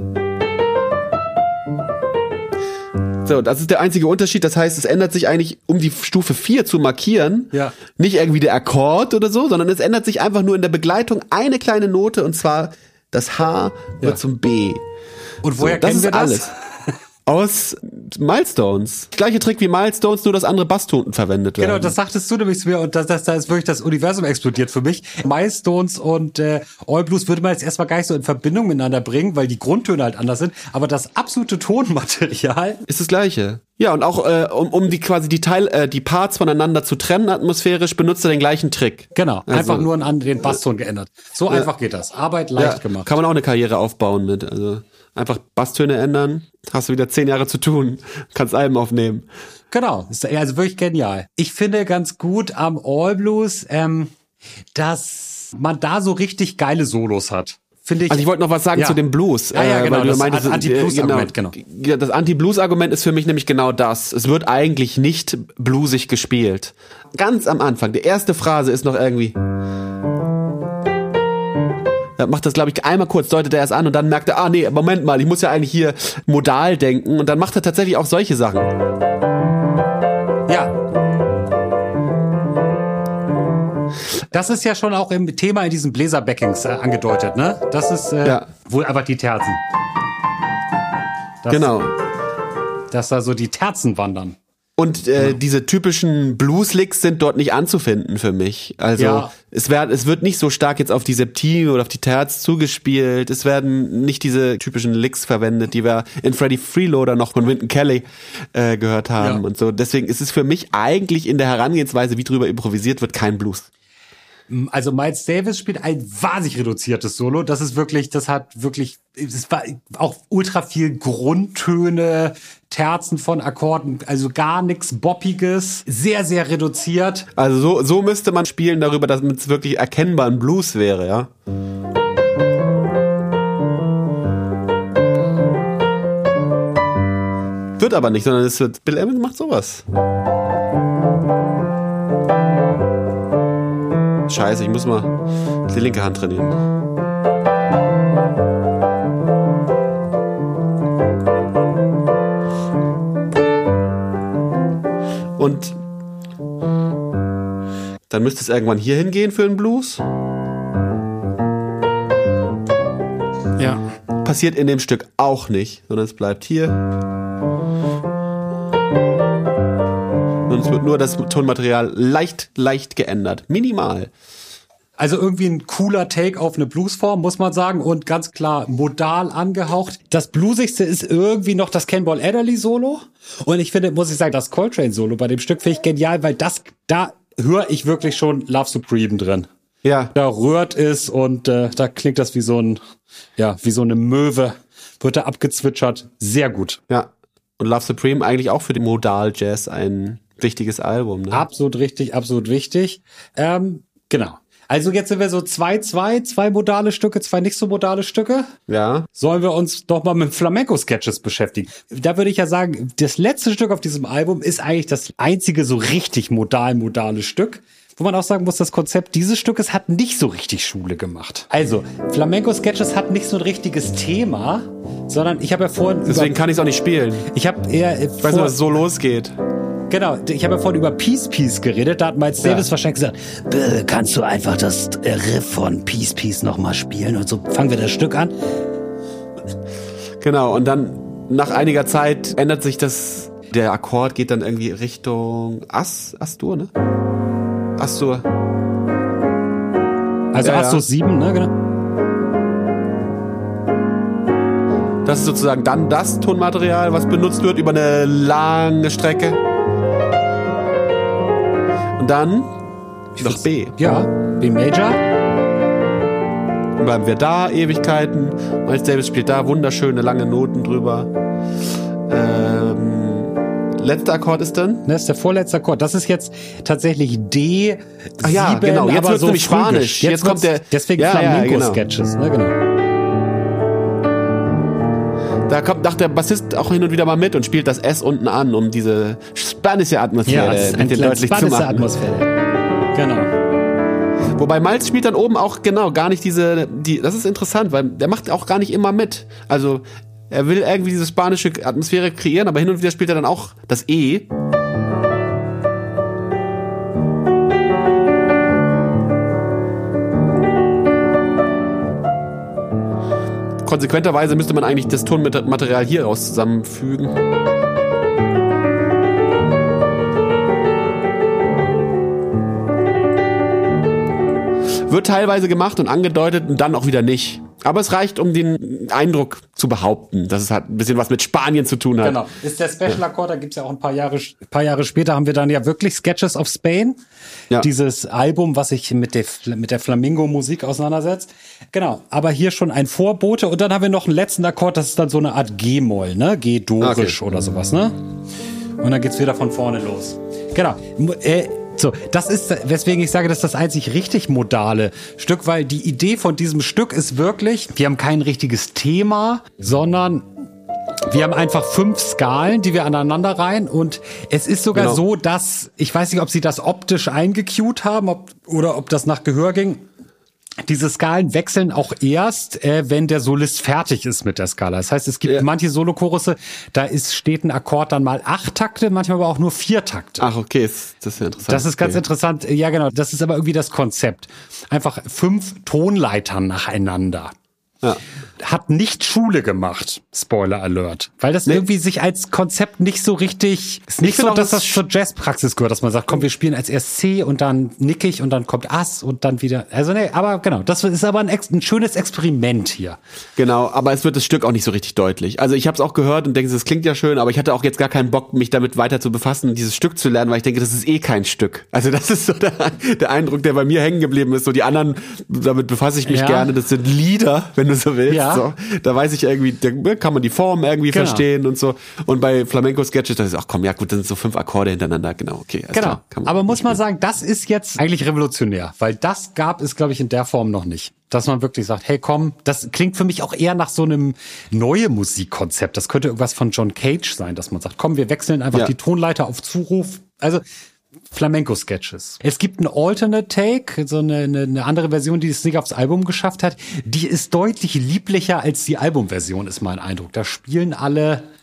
So, das ist der einzige Unterschied. Das heißt, es ändert sich eigentlich, um die Stufe vier zu markieren, Ja. nicht irgendwie der Akkord oder so, sondern es ändert sich einfach nur in der Begleitung eine kleine Note und zwar das H wird Ja. zum B. Und woher So, das kennen ist wir das? alles. Aus Milestones. Gleiche Trick wie Milestones, nur dass andere Basstonten verwendet werden. Genau, das sagtest du nämlich zu mir und da das, das ist wirklich das Universum explodiert für mich. Milestones und äh, All Blues würde man jetzt erstmal gar nicht so in Verbindung miteinander bringen, weil die Grundtöne halt anders sind. Aber das absolute Tonmaterial. Ist das Gleiche. Ja, und auch äh, um, um die quasi die Teil, äh, die Parts voneinander zu trennen atmosphärisch, benutzt er den gleichen Trick. Genau, Also- einfach nur an den Basston geändert. So einfach geht das. Arbeit leicht Ja, gemacht. kann man auch eine Karriere aufbauen mit. Also einfach Basstöne ändern, hast du wieder zehn Jahre zu tun, kannst Alben aufnehmen. Genau, ist also wirklich genial. Ich finde ganz gut am All Blues, ähm, dass man da so richtig geile Solos hat. Finde ich. Also ich wollte noch was sagen Ja. zu dem Blues. Ja, ja, äh, genau, weil du das meintest, Anti-Blues-Argument, äh, Ja, das Anti-Blues-Argument ist für mich nämlich genau das. Es wird eigentlich nicht bluesig gespielt. Ganz am Anfang, die erste Phrase ist noch irgendwie... Er macht das, glaube ich, einmal kurz, deutet er erst an und dann merkt er, ah nee, Moment mal, ich muss ja eigentlich hier modal denken. Und dann macht er tatsächlich auch solche Sachen. Ja. Das ist ja schon auch im Thema in diesen Bläserbackings äh, angedeutet, ne? Das ist äh, Ja. wohl aber die Terzen. Das, Genau. Dass da so die Terzen wandern. Und äh, diese typischen Blues-Licks sind dort nicht anzufinden für mich. Also Ja. es, werd, es wird nicht so stark jetzt auf die Septime oder auf die Terz zugespielt. Es werden nicht diese typischen Licks verwendet, die wir in Freddie Freeloader noch von Wynton Kelly äh, gehört haben Ja. und so. Deswegen ist es für mich eigentlich in der Herangehensweise, wie drüber improvisiert wird, kein Blues. Also Miles Davis spielt ein wahnsinnig reduziertes Solo. Das ist wirklich, das hat wirklich, es war auch ultra viel Grundtöne, Terzen von Akkorden, also gar nichts Boppiges, sehr, sehr reduziert. Also so, so müsste man spielen darüber, dass es wirklich erkennbar ein Blues wäre, ja. Wird aber nicht, sondern es wird, Bill Evans macht sowas. Scheiße, ich muss mal die linke Hand trainieren. Und dann müsste es irgendwann hier hingehen für den Blues. Ja. Passiert in dem Stück auch nicht, sondern es bleibt hier. Und es wird nur das Tonmaterial leicht, leicht geändert. Minimal. Also irgendwie ein cooler Take auf eine Bluesform, muss man sagen. Und ganz klar modal angehaucht. Das Bluesigste ist irgendwie noch das Cannonball Adderley Solo. Und ich finde, muss ich sagen, das Coltrane Solo bei dem Stück finde ich genial, weil das, da höre ich wirklich schon Love Supreme drin. Ja. Da rührt es und äh, da klingt das wie so ein, ja, wie so eine Möwe. Wird da abgezwitschert. Sehr gut. Ja. Und Love Supreme eigentlich auch für den Modal Jazz ein wichtiges Album. Ne? Absolut richtig, absolut wichtig. Ähm, genau. Also jetzt sind wir so zwei, zwei, zwei modale Stücke, zwei nicht so modale Stücke. Ja. Sollen wir uns doch mal mit Flamenco-Sketches beschäftigen? Da würde ich ja sagen, das letzte Stück auf diesem Album ist eigentlich das einzige so richtig modal-modale Stück. Wo man auch sagen muss, das Konzept dieses Stückes hat nicht so richtig Schule gemacht. Also, Flamenco-Sketches hat nicht so ein richtiges Thema, sondern ich habe ja vorhin... Deswegen kann ich es auch nicht spielen. Ich habe eher... Äh, ich weiß nicht, was so losgeht. Genau, ich habe ja vorhin über Peace Peace geredet, da hat Miles Davis ja. wahrscheinlich gesagt, kannst du einfach das Riff von Peace Peace nochmal spielen und so fangen wir das Stück an. Genau, und dann nach einiger Zeit ändert sich das, der Akkord geht dann irgendwie Richtung Ass, As-Dur, ne? As-Dur. Also ja, As-Dur ja. sieben, ne, genau. Das ist sozusagen dann das Tonmaterial, was benutzt wird über eine lange Strecke. Und dann noch B. Ja, B Major. Dann bleiben wir da, Ewigkeiten. Miles Davis spielt da wunderschöne lange Noten drüber. Ähm, letzter Akkord ist dann? Das ist der vorletzte Akkord. Das ist jetzt tatsächlich D sieben. Ach ja, genau. Jetzt wird es so nämlich Spanisch. Jetzt, jetzt kommt der. Deswegen ja, Flamenco-Sketches, ja, genau. ne, genau. Da kommt nach der Bassist auch hin und wieder mal mit und spielt das S unten an, um diese spanische Atmosphäre ja, mit den deutlich zu machen. Atmosphäre. Genau. Wobei Miles spielt dann oben auch genau gar nicht diese, die, das ist interessant, weil der macht auch gar nicht immer mit. Also er will irgendwie diese spanische Atmosphäre kreieren, aber hin und wieder spielt er dann auch das E. Konsequenterweise müsste man eigentlich das Tonmaterial hier raus zusammenfügen. Wird teilweise gemacht und angedeutet und dann auch wieder nicht. Aber es reicht, um den Eindruck zu behaupten, dass es halt ein bisschen was mit Spanien zu tun hat. Genau. Ist der Special-Akkord, da gibt's ja auch ein paar Jahre, paar Jahre später haben wir dann ja wirklich Sketches of Spain. Ja. Dieses Album, was sich mit der, mit der Flamingo-Musik auseinandersetzt. Genau. Aber hier schon ein Vorbote. Und dann haben wir noch einen letzten Akkord, das ist dann so eine Art G-Moll, ne? G-Dorisch okay. oder sowas, ne? Und dann geht's wieder von vorne los. Genau. Äh, So, das ist, weswegen ich sage, das ist das einzig richtig modale Stück, weil die Idee von diesem Stück ist wirklich, wir haben kein richtiges Thema, sondern wir haben einfach fünf Skalen, die wir aneinander reihen und es ist sogar genau. so, dass, ich weiß nicht, ob sie das optisch eingecued haben ob, oder ob das nach Gehör ging. Diese Skalen wechseln auch erst, äh, wenn der Solist fertig ist mit der Skala. Das heißt, es gibt ja. manche Solochorusse, da ist, steht ein Akkord dann mal acht Takte, manchmal aber auch nur vier Takte. Ach, okay, das ist ja interessant. Das ist ganz okay. interessant. Ja, genau. Das ist aber irgendwie das Konzept. Einfach fünf Tonleitern nacheinander. Ja. Hat nicht Schule gemacht, Spoiler Alert. Weil das nee. irgendwie sich als Konzept nicht so richtig, ist nicht ich so, dass das zur Jazzpraxis gehört, dass man sagt, komm, wir spielen als erst C und dann nickig und dann kommt Ass und dann wieder, also nee, aber genau, das ist aber ein, ein schönes Experiment hier. Genau, aber es wird das Stück auch nicht so richtig deutlich. Also ich habe es auch gehört und denke, das klingt ja schön, aber ich hatte auch jetzt gar keinen Bock, mich damit weiter zu befassen und dieses Stück zu lernen, weil ich denke, das ist eh kein Stück. Also das ist so der, der Eindruck, der bei mir hängen geblieben ist. So die anderen, damit befasse ich mich ja. gerne, das sind Lieder, wenn du so willst. Ja. So, da weiß ich irgendwie, da kann man die Form irgendwie genau. verstehen und so. Und bei Flamenco-Sketches, da ist ach komm, ja gut, das sind so fünf Akkorde hintereinander, genau, okay. Genau, klar, kann man aber muss man spielen. sagen, das ist jetzt eigentlich revolutionär, weil das gab es, glaube ich, in der Form noch nicht. Dass man wirklich sagt, hey komm, das klingt für mich auch eher nach so einem neue Musikkonzept. Das könnte irgendwas von John Cage sein, dass man sagt, komm, wir wechseln einfach ja. die Tonleiter auf Zuruf. Also Flamenco-Sketches. Es gibt ein Alternate Take, so eine, eine, eine andere Version, die es nicht aufs Album geschafft hat. Die ist deutlich lieblicher als die Albumversion, ist mein Eindruck. Da spielen alle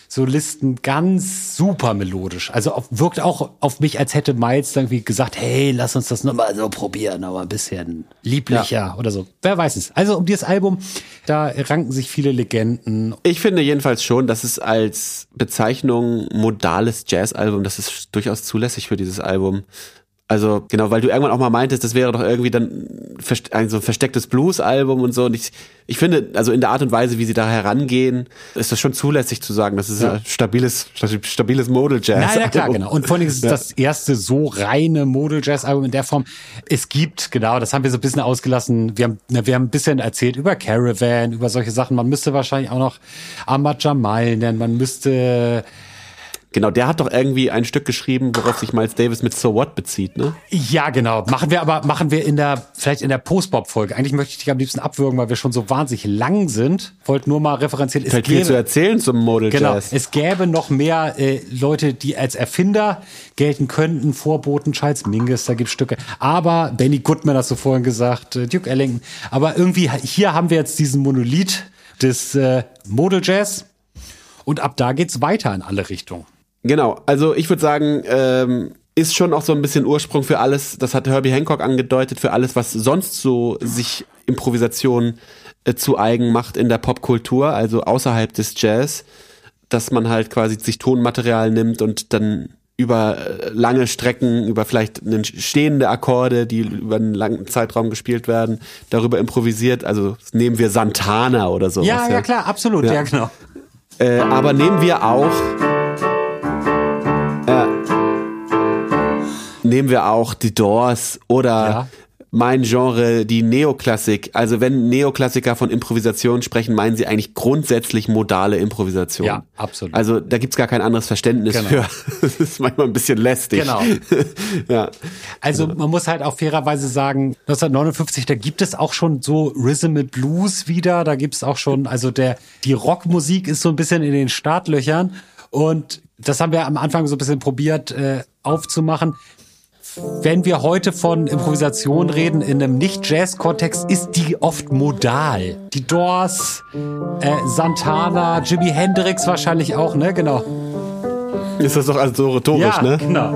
Solisten ganz super melodisch. Also auf, wirkt auch auf mich, als hätte Miles irgendwie gesagt, hey, lass uns das nochmal so probieren, aber ein bisschen lieblicher ja. oder so. Wer weiß es. Also um dieses Album, da ranken sich viele Legenden. Ich finde jedenfalls schon, dass es als Bezeichnung modales Jazzalbum, das ist durchaus zulässig für dieses Album. Also genau, weil du irgendwann auch mal meintest, das wäre doch irgendwie dann ein so ein verstecktes Blues-Album und so. Und ich, ich finde, also in der Art und Weise, wie sie da herangehen, ist das schon zulässig zu sagen, das ist ja. ein stabiles, stabiles Modal-Jazz. Ja, ja, klar, genau. Und vor allem ist es ja. das erste so reine Modal-Jazz-Album in der Form. Es gibt, genau, das haben wir so ein bisschen ausgelassen. Wir haben, wir haben ein bisschen erzählt über Caravan, über solche Sachen. Man müsste wahrscheinlich auch noch Ahmad Jamal nennen. Man müsste... Genau, der hat doch irgendwie ein Stück geschrieben, worauf sich Miles Davis mit So What bezieht, ne? Ja, genau. Machen wir aber, machen wir in der, vielleicht in der Post-Bop-Folge. Eigentlich möchte ich dich am liebsten abwürgen, weil wir schon so wahnsinnig lang sind. Wollte nur mal referenzieren. Es viel zu erzählen zum Modal genau, Jazz. Es gäbe noch mehr äh, Leute, die als Erfinder gelten könnten. Vorboten, Charles Mingus, da gibt's Stücke. Aber Benny Goodman hast du vorhin gesagt, äh, Duke Ellington. Aber irgendwie, hier haben wir jetzt diesen Monolith des äh, Modal Jazz. Und ab da geht's weiter in alle Richtungen. Genau, also ich würde sagen, ähm, ist schon auch so ein bisschen Ursprung für alles, das hat Herbie Hancock angedeutet, für alles, was sonst so sich Improvisation äh, zu eigen macht in der Popkultur, also außerhalb des Jazz, dass man halt quasi sich Tonmaterial nimmt und dann über äh, lange Strecken, über vielleicht stehende Akkorde, die über einen langen Zeitraum gespielt werden, darüber improvisiert. Also nehmen wir Santana oder sowas. Ja, ja, ja klar, absolut, ja, ja genau. Äh, aber nehmen wir auch Nehmen wir auch die Doors oder ja. mein Genre, die Neoklassik. Also wenn Neoklassiker von Improvisation sprechen, meinen sie eigentlich grundsätzlich modale Improvisation. Ja, absolut. Also da gibt's gar kein anderes Verständnis genau. für. Das ist manchmal ein bisschen lästig. Genau. ja. Also man muss halt auch fairerweise sagen, neunzehnhundertneunundfünfzig, da gibt es auch schon so Rhythm and Blues wieder. Da gibt's auch schon, also der die Rockmusik ist so ein bisschen in den Startlöchern. Und das haben wir am Anfang so ein bisschen probiert äh, aufzumachen. Wenn wir heute von Improvisation reden in einem Nicht-Jazz-Kontext, ist die oft modal. Die Doors, äh, Santana, Jimi Hendrix wahrscheinlich auch, ne? Genau. Ist das doch also so rhetorisch, ja, ne? Genau.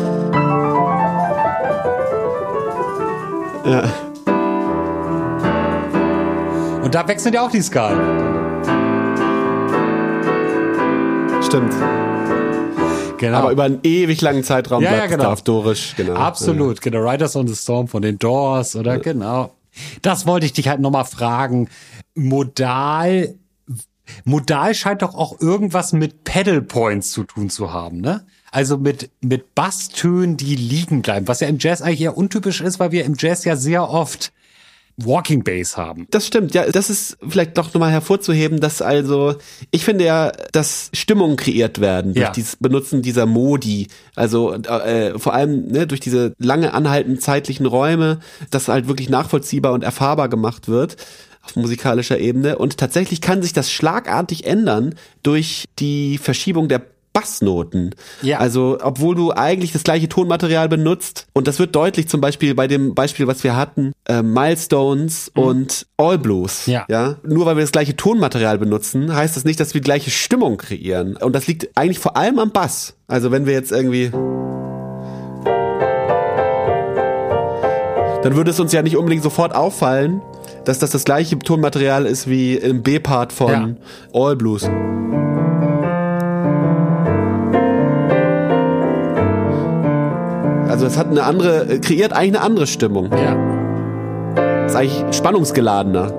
Ja. Und da wechseln ja auch die Skalen. Stimmt. Genau. Aber über einen ewig langen Zeitraum ja, bleibt ja, genau. es da auf Dorisch. Genau. Absolut, ja. Genau. Riders on the Storm von den Doors oder ja. genau. Das wollte ich dich halt nochmal fragen. Modal, modal scheint doch auch irgendwas mit Pedal Points zu tun zu haben, ne? Also mit, mit Basstönen, die liegen bleiben, was ja im Jazz eigentlich eher untypisch ist, weil wir im Jazz ja sehr oft Walking Bass haben. Das stimmt, ja, das ist vielleicht doch nochmal hervorzuheben, dass also, ich finde ja, dass Stimmungen kreiert werden durch ja. dieses Benutzen dieser Modi, also äh, vor allem ne, durch diese lange anhaltenden zeitlichen Räume, dass halt wirklich nachvollziehbar und erfahrbar gemacht wird auf musikalischer Ebene und tatsächlich kann sich das schlagartig ändern durch die Verschiebung der Bassnoten. Ja. Also, obwohl du eigentlich das gleiche Tonmaterial benutzt und das wird deutlich zum Beispiel bei dem Beispiel, was wir hatten, äh, Milestones mhm. und All Blues. Ja. ja. Nur weil wir das gleiche Tonmaterial benutzen, heißt das nicht, dass wir die gleiche Stimmung kreieren. Und das liegt eigentlich vor allem am Bass. Also, wenn wir jetzt irgendwie dann würde es uns ja nicht unbedingt sofort auffallen, dass das das gleiche Tonmaterial ist wie im B-Part von ja. All Blues. Also es hat eine andere, kreiert eigentlich eine andere Stimmung. Ja. Ist eigentlich spannungsgeladener.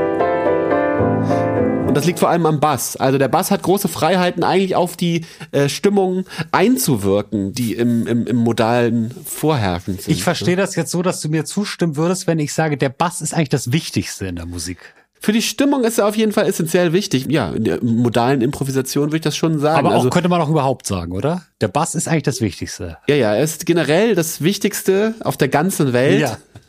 Und das liegt vor allem am Bass. Also der Bass hat große Freiheiten, eigentlich auf die äh, Stimmung einzuwirken, die im, im, im Modalen vorherrschend sind. Ich verstehe das jetzt so, dass du mir zustimmen würdest, wenn ich sage, der Bass ist eigentlich das Wichtigste in der Musik. Für die Stimmung ist er auf jeden Fall essentiell wichtig. Ja, in der modalen Improvisation würde ich das schon sagen. Aber auch also, könnte man auch überhaupt sagen, oder? Der Bass ist eigentlich das Wichtigste. Ja, ja, er ist generell das Wichtigste auf der ganzen Welt. Ja.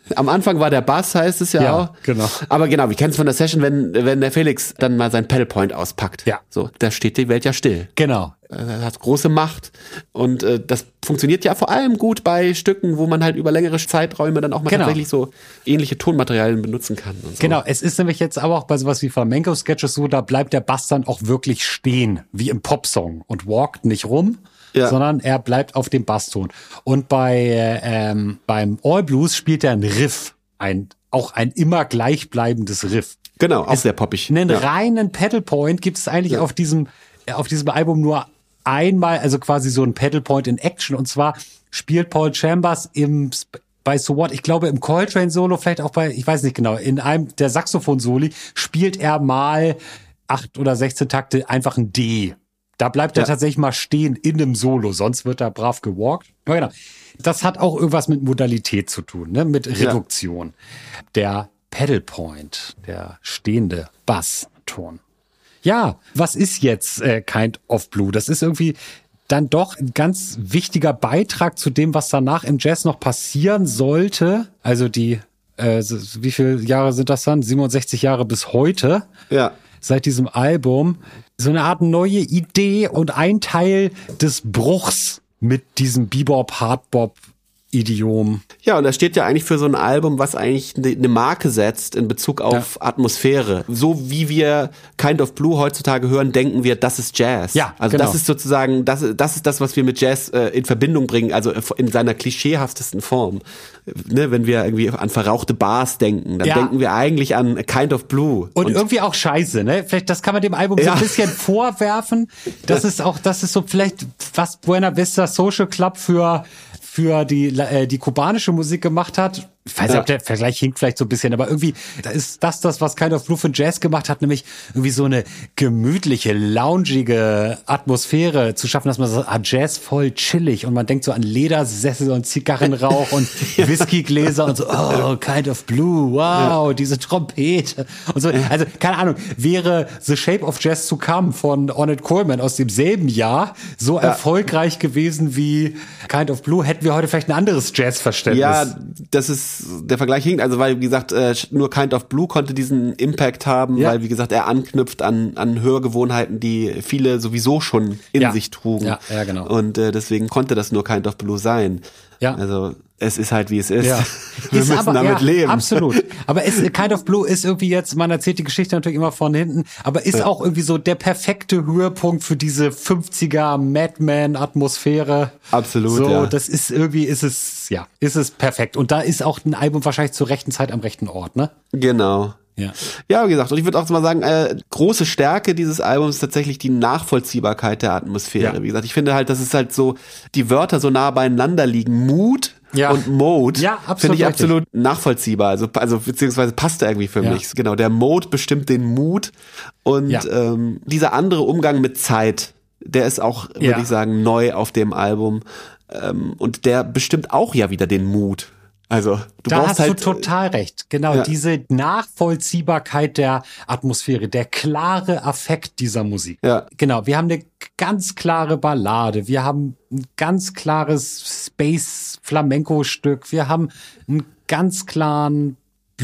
Am Anfang war der Bass, heißt es ja, Ja, auch. genau. Aber genau, wir kennen es von der Session, wenn, wenn der Felix dann mal sein Pedalpoint auspackt. Ja. So, da steht die Welt ja still. Genau. Er hat große Macht. Und äh, das funktioniert ja vor allem gut bei Stücken, wo man halt über längere Zeiträume dann auch mal Genau. tatsächlich so ähnliche Tonmaterialien benutzen kann. Und so. Genau, es ist nämlich jetzt aber auch bei sowas wie Flamenco-Sketches so, da bleibt der Bass dann auch wirklich stehen, wie im Popsong und walkt nicht rum, Ja. sondern er bleibt auf dem Basston. Und bei ähm, beim All Blues spielt er ein Riff, ein auch ein immer gleichbleibendes Riff. Genau, auch sehr poppig. Einen Ja. reinen Pedalpoint gibt es eigentlich Ja. auf diesem auf diesem Album nur einmal, also quasi so ein Pedalpoint in Action. Und zwar spielt Paul Chambers im bei So What, ich glaube im Coltrane-Solo, vielleicht auch bei, ich weiß nicht genau, in einem der Saxophon-Soli spielt er mal acht oder sechzehn Takte einfach ein D. Da bleibt er Ja. tatsächlich mal stehen in einem Solo, sonst wird er brav gewalkt. Ja, genau. Das hat auch irgendwas mit Modalität zu tun, ne? Mit Reduktion. Der Pedalpoint, der stehende Basston. Ja, was ist jetzt äh, Kind of Blue? Das ist irgendwie dann doch ein ganz wichtiger Beitrag zu dem, was danach im Jazz noch passieren sollte. Also die, äh, wie viele Jahre sind das dann? siebenundsechzig Jahre bis heute. Ja. Seit diesem Album. So eine Art neue Idee und ein Teil des Bruchs mit diesem Bebop, Hardbop, Idiom. Ja, und das steht ja eigentlich für so ein Album, was eigentlich eine ne Marke setzt in Bezug auf Ja. Atmosphäre. So wie wir Kind of Blue heutzutage hören, denken wir, das ist Jazz. Ja, also genau. das ist sozusagen, das, das ist das, was wir mit Jazz äh, in Verbindung bringen, also in seiner klischeehaftesten Form. Ne, wenn wir irgendwie an verrauchte Bars denken, dann Ja. denken wir eigentlich an Kind of Blue. Und, irgendwie auch scheiße, ne? Vielleicht, das kann man dem Album so Ja. ein bisschen vorwerfen. Das ist auch, das ist so vielleicht, was Buena Vista Social Club für, für die, äh, die kubanische Musik gemacht hat. Ich weiß nicht, Ja. ob der Vergleich hinkt vielleicht so ein bisschen, aber irgendwie da ist das das, was Kind of Blue für Jazz gemacht hat, nämlich irgendwie so eine gemütliche, loungige Atmosphäre zu schaffen, dass man so, ah, Jazz voll chillig und man denkt so an Ledersessel und Zigarrenrauch und Whiskygläser und so, oh, Kind of Blue, wow, diese Trompete und so. Also, keine Ahnung, wäre The Shape of Jazz to Come von Ornette Coleman aus demselben Jahr so erfolgreich gewesen wie Kind of Blue, hätten wir heute vielleicht ein anderes Jazzverständnis. Ja, das ist, der Vergleich hinkt, also weil, wie gesagt, äh, nur Kind of Blue konnte diesen Impact haben, Ja. weil, wie gesagt, er anknüpft an, an Hörgewohnheiten, die viele sowieso schon in Ja. sich trugen. Ja, ja, genau. Und äh, deswegen konnte das nur Kind of Blue sein. Ja. Also, es ist halt, wie es ist. Ja. Wir Ist müssen aber, damit ja, leben. Absolut. Aber es, Kind of Blue ist irgendwie jetzt, man erzählt die Geschichte natürlich immer von hinten, aber ist auch irgendwie so der perfekte Höhepunkt für diese fünfziger Madman-Atmosphäre. Absolut, so, ja. das ist irgendwie, ist es, ja, ist es perfekt. Und da ist auch ein Album wahrscheinlich zur rechten Zeit am rechten Ort, ne? Genau. Ja. Ja, wie gesagt, und ich würde auch mal sagen, äh, große Stärke dieses Albums ist tatsächlich die Nachvollziehbarkeit der Atmosphäre. Ja. Wie gesagt, ich finde halt, dass es halt so, die Wörter so nah beieinander liegen. Mood Ja. und Mode Ja, absolut finde ich richtig. absolut nachvollziehbar. Also, also beziehungsweise passt da irgendwie für Ja. mich. Genau, der Mode bestimmt den Mood und Ja. ähm, dieser andere Umgang mit Zeit, der ist auch, würde Ja. ich sagen, neu auf dem Album. Ähm, und der bestimmt auch ja wieder den Mood. Also du Da brauchst hast halt du total recht. Genau, ja. diese Nachvollziehbarkeit der Atmosphäre, der klare Affekt dieser Musik. Ja. Genau, wir haben eine ganz klare Ballade, wir haben ein ganz klares Space-Flamenco-Stück, wir haben einen ganz klaren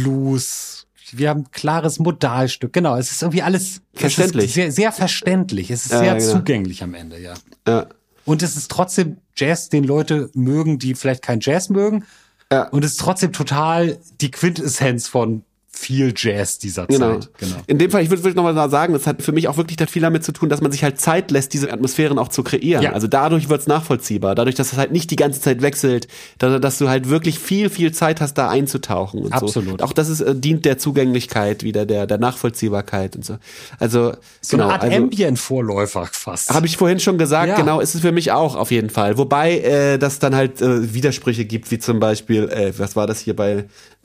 Blues, wir haben ein klares Modalstück. Genau, es ist irgendwie alles Verständlich. Es ist sehr, sehr verständlich, es ist Ja, sehr genau. zugänglich am Ende, ja. ja. Und es ist trotzdem Jazz, den Leute mögen, die vielleicht kein Jazz mögen. Ja. Und es ist trotzdem total die Quintessenz von viel Jazz dieser Genau. Zeit. Genau. In dem Fall, ich würde wirklich nochmal sagen, das hat für mich auch wirklich da viel damit zu tun, dass man sich halt Zeit lässt, diese Atmosphären auch zu kreieren. Ja. Also dadurch wird's nachvollziehbar. Dadurch, dass das halt nicht die ganze Zeit wechselt, dass, dass du halt wirklich viel, viel Zeit hast, da einzutauchen und Absolut. so. Auch das ist, äh, dient der Zugänglichkeit wieder, der, der Nachvollziehbarkeit und so. Also, So genau. eine Art also, Ambient-Vorläufer fast. habe ich vorhin schon gesagt, Ja. genau, ist es für mich auch auf jeden Fall. Wobei äh, das dann halt äh, Widersprüche gibt, wie zum Beispiel, äh, was war das hier bei...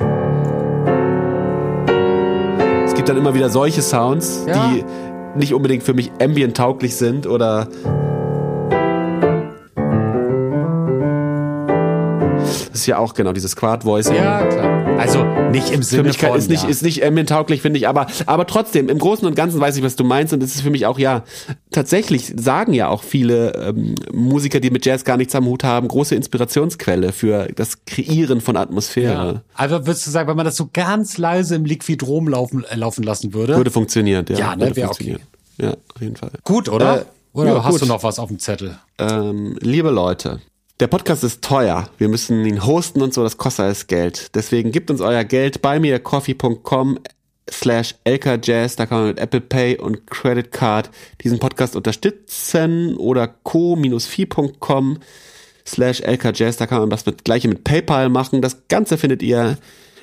Es gibt dann immer wieder solche Sounds, Ja. die nicht unbedingt für mich ambient-tauglich sind oder Das ist ja auch genau dieses Squad-Voicing. Ja, klar. Also nicht im Sinne für mich von... ist nicht, ja. ist nicht Ambient-tauglich, finde ich, aber, aber trotzdem, im Großen und Ganzen weiß ich, was du meinst und es ist für mich auch, ja, tatsächlich sagen ja auch viele ähm, Musiker, die mit Jazz gar nichts am Hut haben, große Inspirationsquelle für das Kreieren von Atmosphäre. Ja. Also würdest du sagen, wenn man das so ganz leise im Liquidrom laufen, äh, laufen lassen würde? Würde funktionieren, ja. Ja, ne, würde wäre funktionieren. okay. Ja, auf jeden Fall. Gut, oder? Äh, oder ja, hast gut. du noch was auf dem Zettel? Ähm, liebe Leute, der Podcast ist teuer. Wir müssen ihn hosten und so, das kostet alles Geld. Deswegen gebt uns euer Geld bei mir coffee punkt com slash lkjazz. Da kann man mit Apple Pay und Credit Card diesen Podcast unterstützen oder co-fi punkt com slash lkjazz. Da kann man das mit, gleiche mit PayPal machen. Das Ganze findet ihr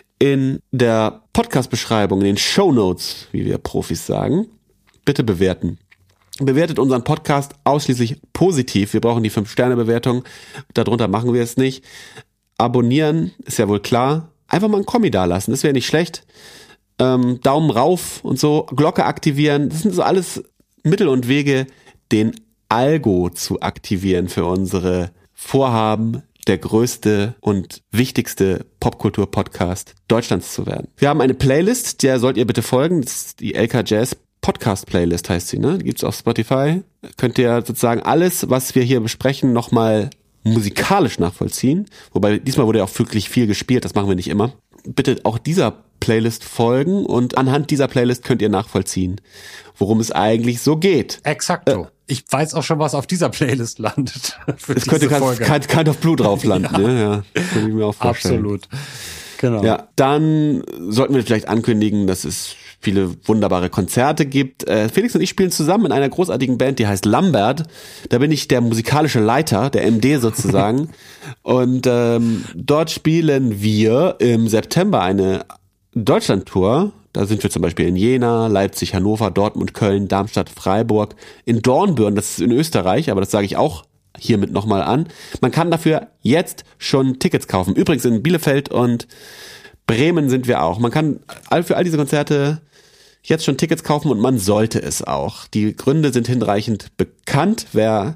in der Podcast-Beschreibung, in den Shownotes, wie wir Profis sagen. Bitte bewerten. Bewertet unseren Podcast ausschließlich positiv. Wir brauchen die fünf Sterne Bewertung. Darunter machen wir es nicht. Abonnieren, ist ja wohl klar. Einfach mal einen Kommi dalassen, das wäre nicht schlecht. Ähm, Daumen rauf und so. Glocke aktivieren. Das sind so alles Mittel und Wege, den Algo zu aktivieren für unsere Vorhaben, der größte und wichtigste Popkultur-Podcast Deutschlands zu werden. Wir haben eine Playlist, der sollt ihr bitte folgen. Das ist die L K Jazz Podcast-Playlist heißt sie, ne? Die gibt's auf Spotify. Könnt ihr sozusagen alles, was wir hier besprechen, nochmal musikalisch nachvollziehen. Wobei, diesmal wurde ja auch wirklich viel gespielt, das machen wir nicht immer. Bitte auch dieser Playlist folgen und anhand dieser Playlist könnt ihr nachvollziehen, worum es eigentlich so geht. Exakto. Äh, ich weiß auch schon, was auf dieser Playlist landet. Es könnte kein, kein auf Blut drauf landen, ja. Ne? Ja, das kann ich mir auch vorstellen. Absolut. Genau. Ja, dann sollten wir vielleicht ankündigen, dass es viele wunderbare Konzerte gibt. Äh, Felix und ich spielen zusammen in einer großartigen Band, die heißt Lambert. Da bin ich der musikalische Leiter, der M D sozusagen. Und ähm, dort spielen wir im September eine Deutschlandtour. Da sind wir zum Beispiel in Jena, Leipzig, Hannover, Dortmund, Köln, Darmstadt, Freiburg, in Dornbirn, das ist in Österreich, aber das sage ich auch hiermit nochmal an. Man kann dafür jetzt schon Tickets kaufen. Übrigens in Bielefeld und Bremen sind wir auch. Man kann für all diese Konzerte jetzt schon Tickets kaufen und man sollte es auch. Die Gründe sind hinreichend bekannt. Wer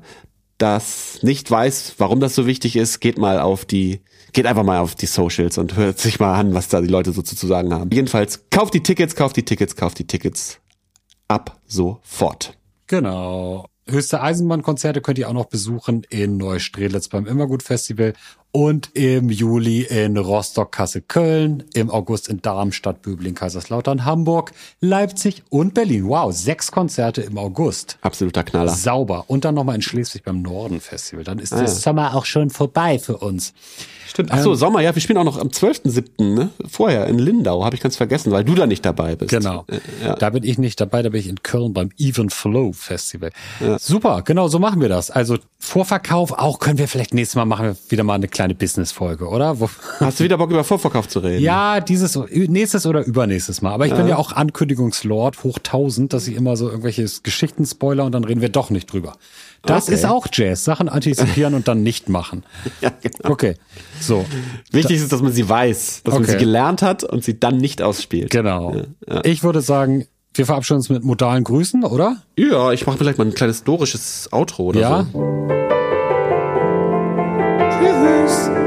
das nicht weiß, warum das so wichtig ist, geht mal auf die, geht einfach mal auf die Socials und hört sich mal an, was da die Leute so zu sagen haben. Jedenfalls, kauft die Tickets, kauft die Tickets, kauft die Tickets. Ab sofort. Genau. Höchste Eisenbahnkonzerte könnt ihr auch noch besuchen in Neustrelitz beim Immergut-Festival und im Juli in Rostock, Kassel, Köln, im August in Darmstadt, Böbling, Kaiserslautern, Hamburg, Leipzig und Berlin. Wow, sechs Konzerte im August. Absoluter Knaller. Sauber. Und dann nochmal in Schleswig beim Norden-Festival. Dann ist ah, der ja. Sommer auch schon vorbei für uns. Stimmt. Ach so, ähm, Sommer, ja, wir spielen auch noch am zwölften siebten Ne? Vorher in Lindau, habe ich ganz vergessen, weil du da nicht dabei bist. Genau, äh, ja. Da bin ich nicht dabei, da bin ich in Köln beim Even Flow Festival. Ja. Super, genau, so machen wir das. Also Vorverkauf, auch können wir vielleicht nächstes Mal machen wir wieder mal eine kleine Business-Folge, oder? Wo Hast du wieder Bock, über Vorverkauf zu reden? Ja, dieses, nächstes oder übernächstes Mal. Aber ich ja. bin ja auch Ankündigungslord hoch tausend, dass ich immer so irgendwelche Geschichten spoiler und dann reden wir doch nicht drüber. Das okay. ist auch Jazz. Sachen antizipieren und dann nicht machen. Ja, genau. Okay, so. Wichtig ist, dass man sie weiß, dass okay. man sie gelernt hat und sie dann nicht ausspielt. Genau. Ja, ja. Ich würde sagen, wir verabschieden uns mit modalen Grüßen, oder? Ja, ich mache vielleicht mal ein kleines dorisches Outro oder ja? so. Tschüss.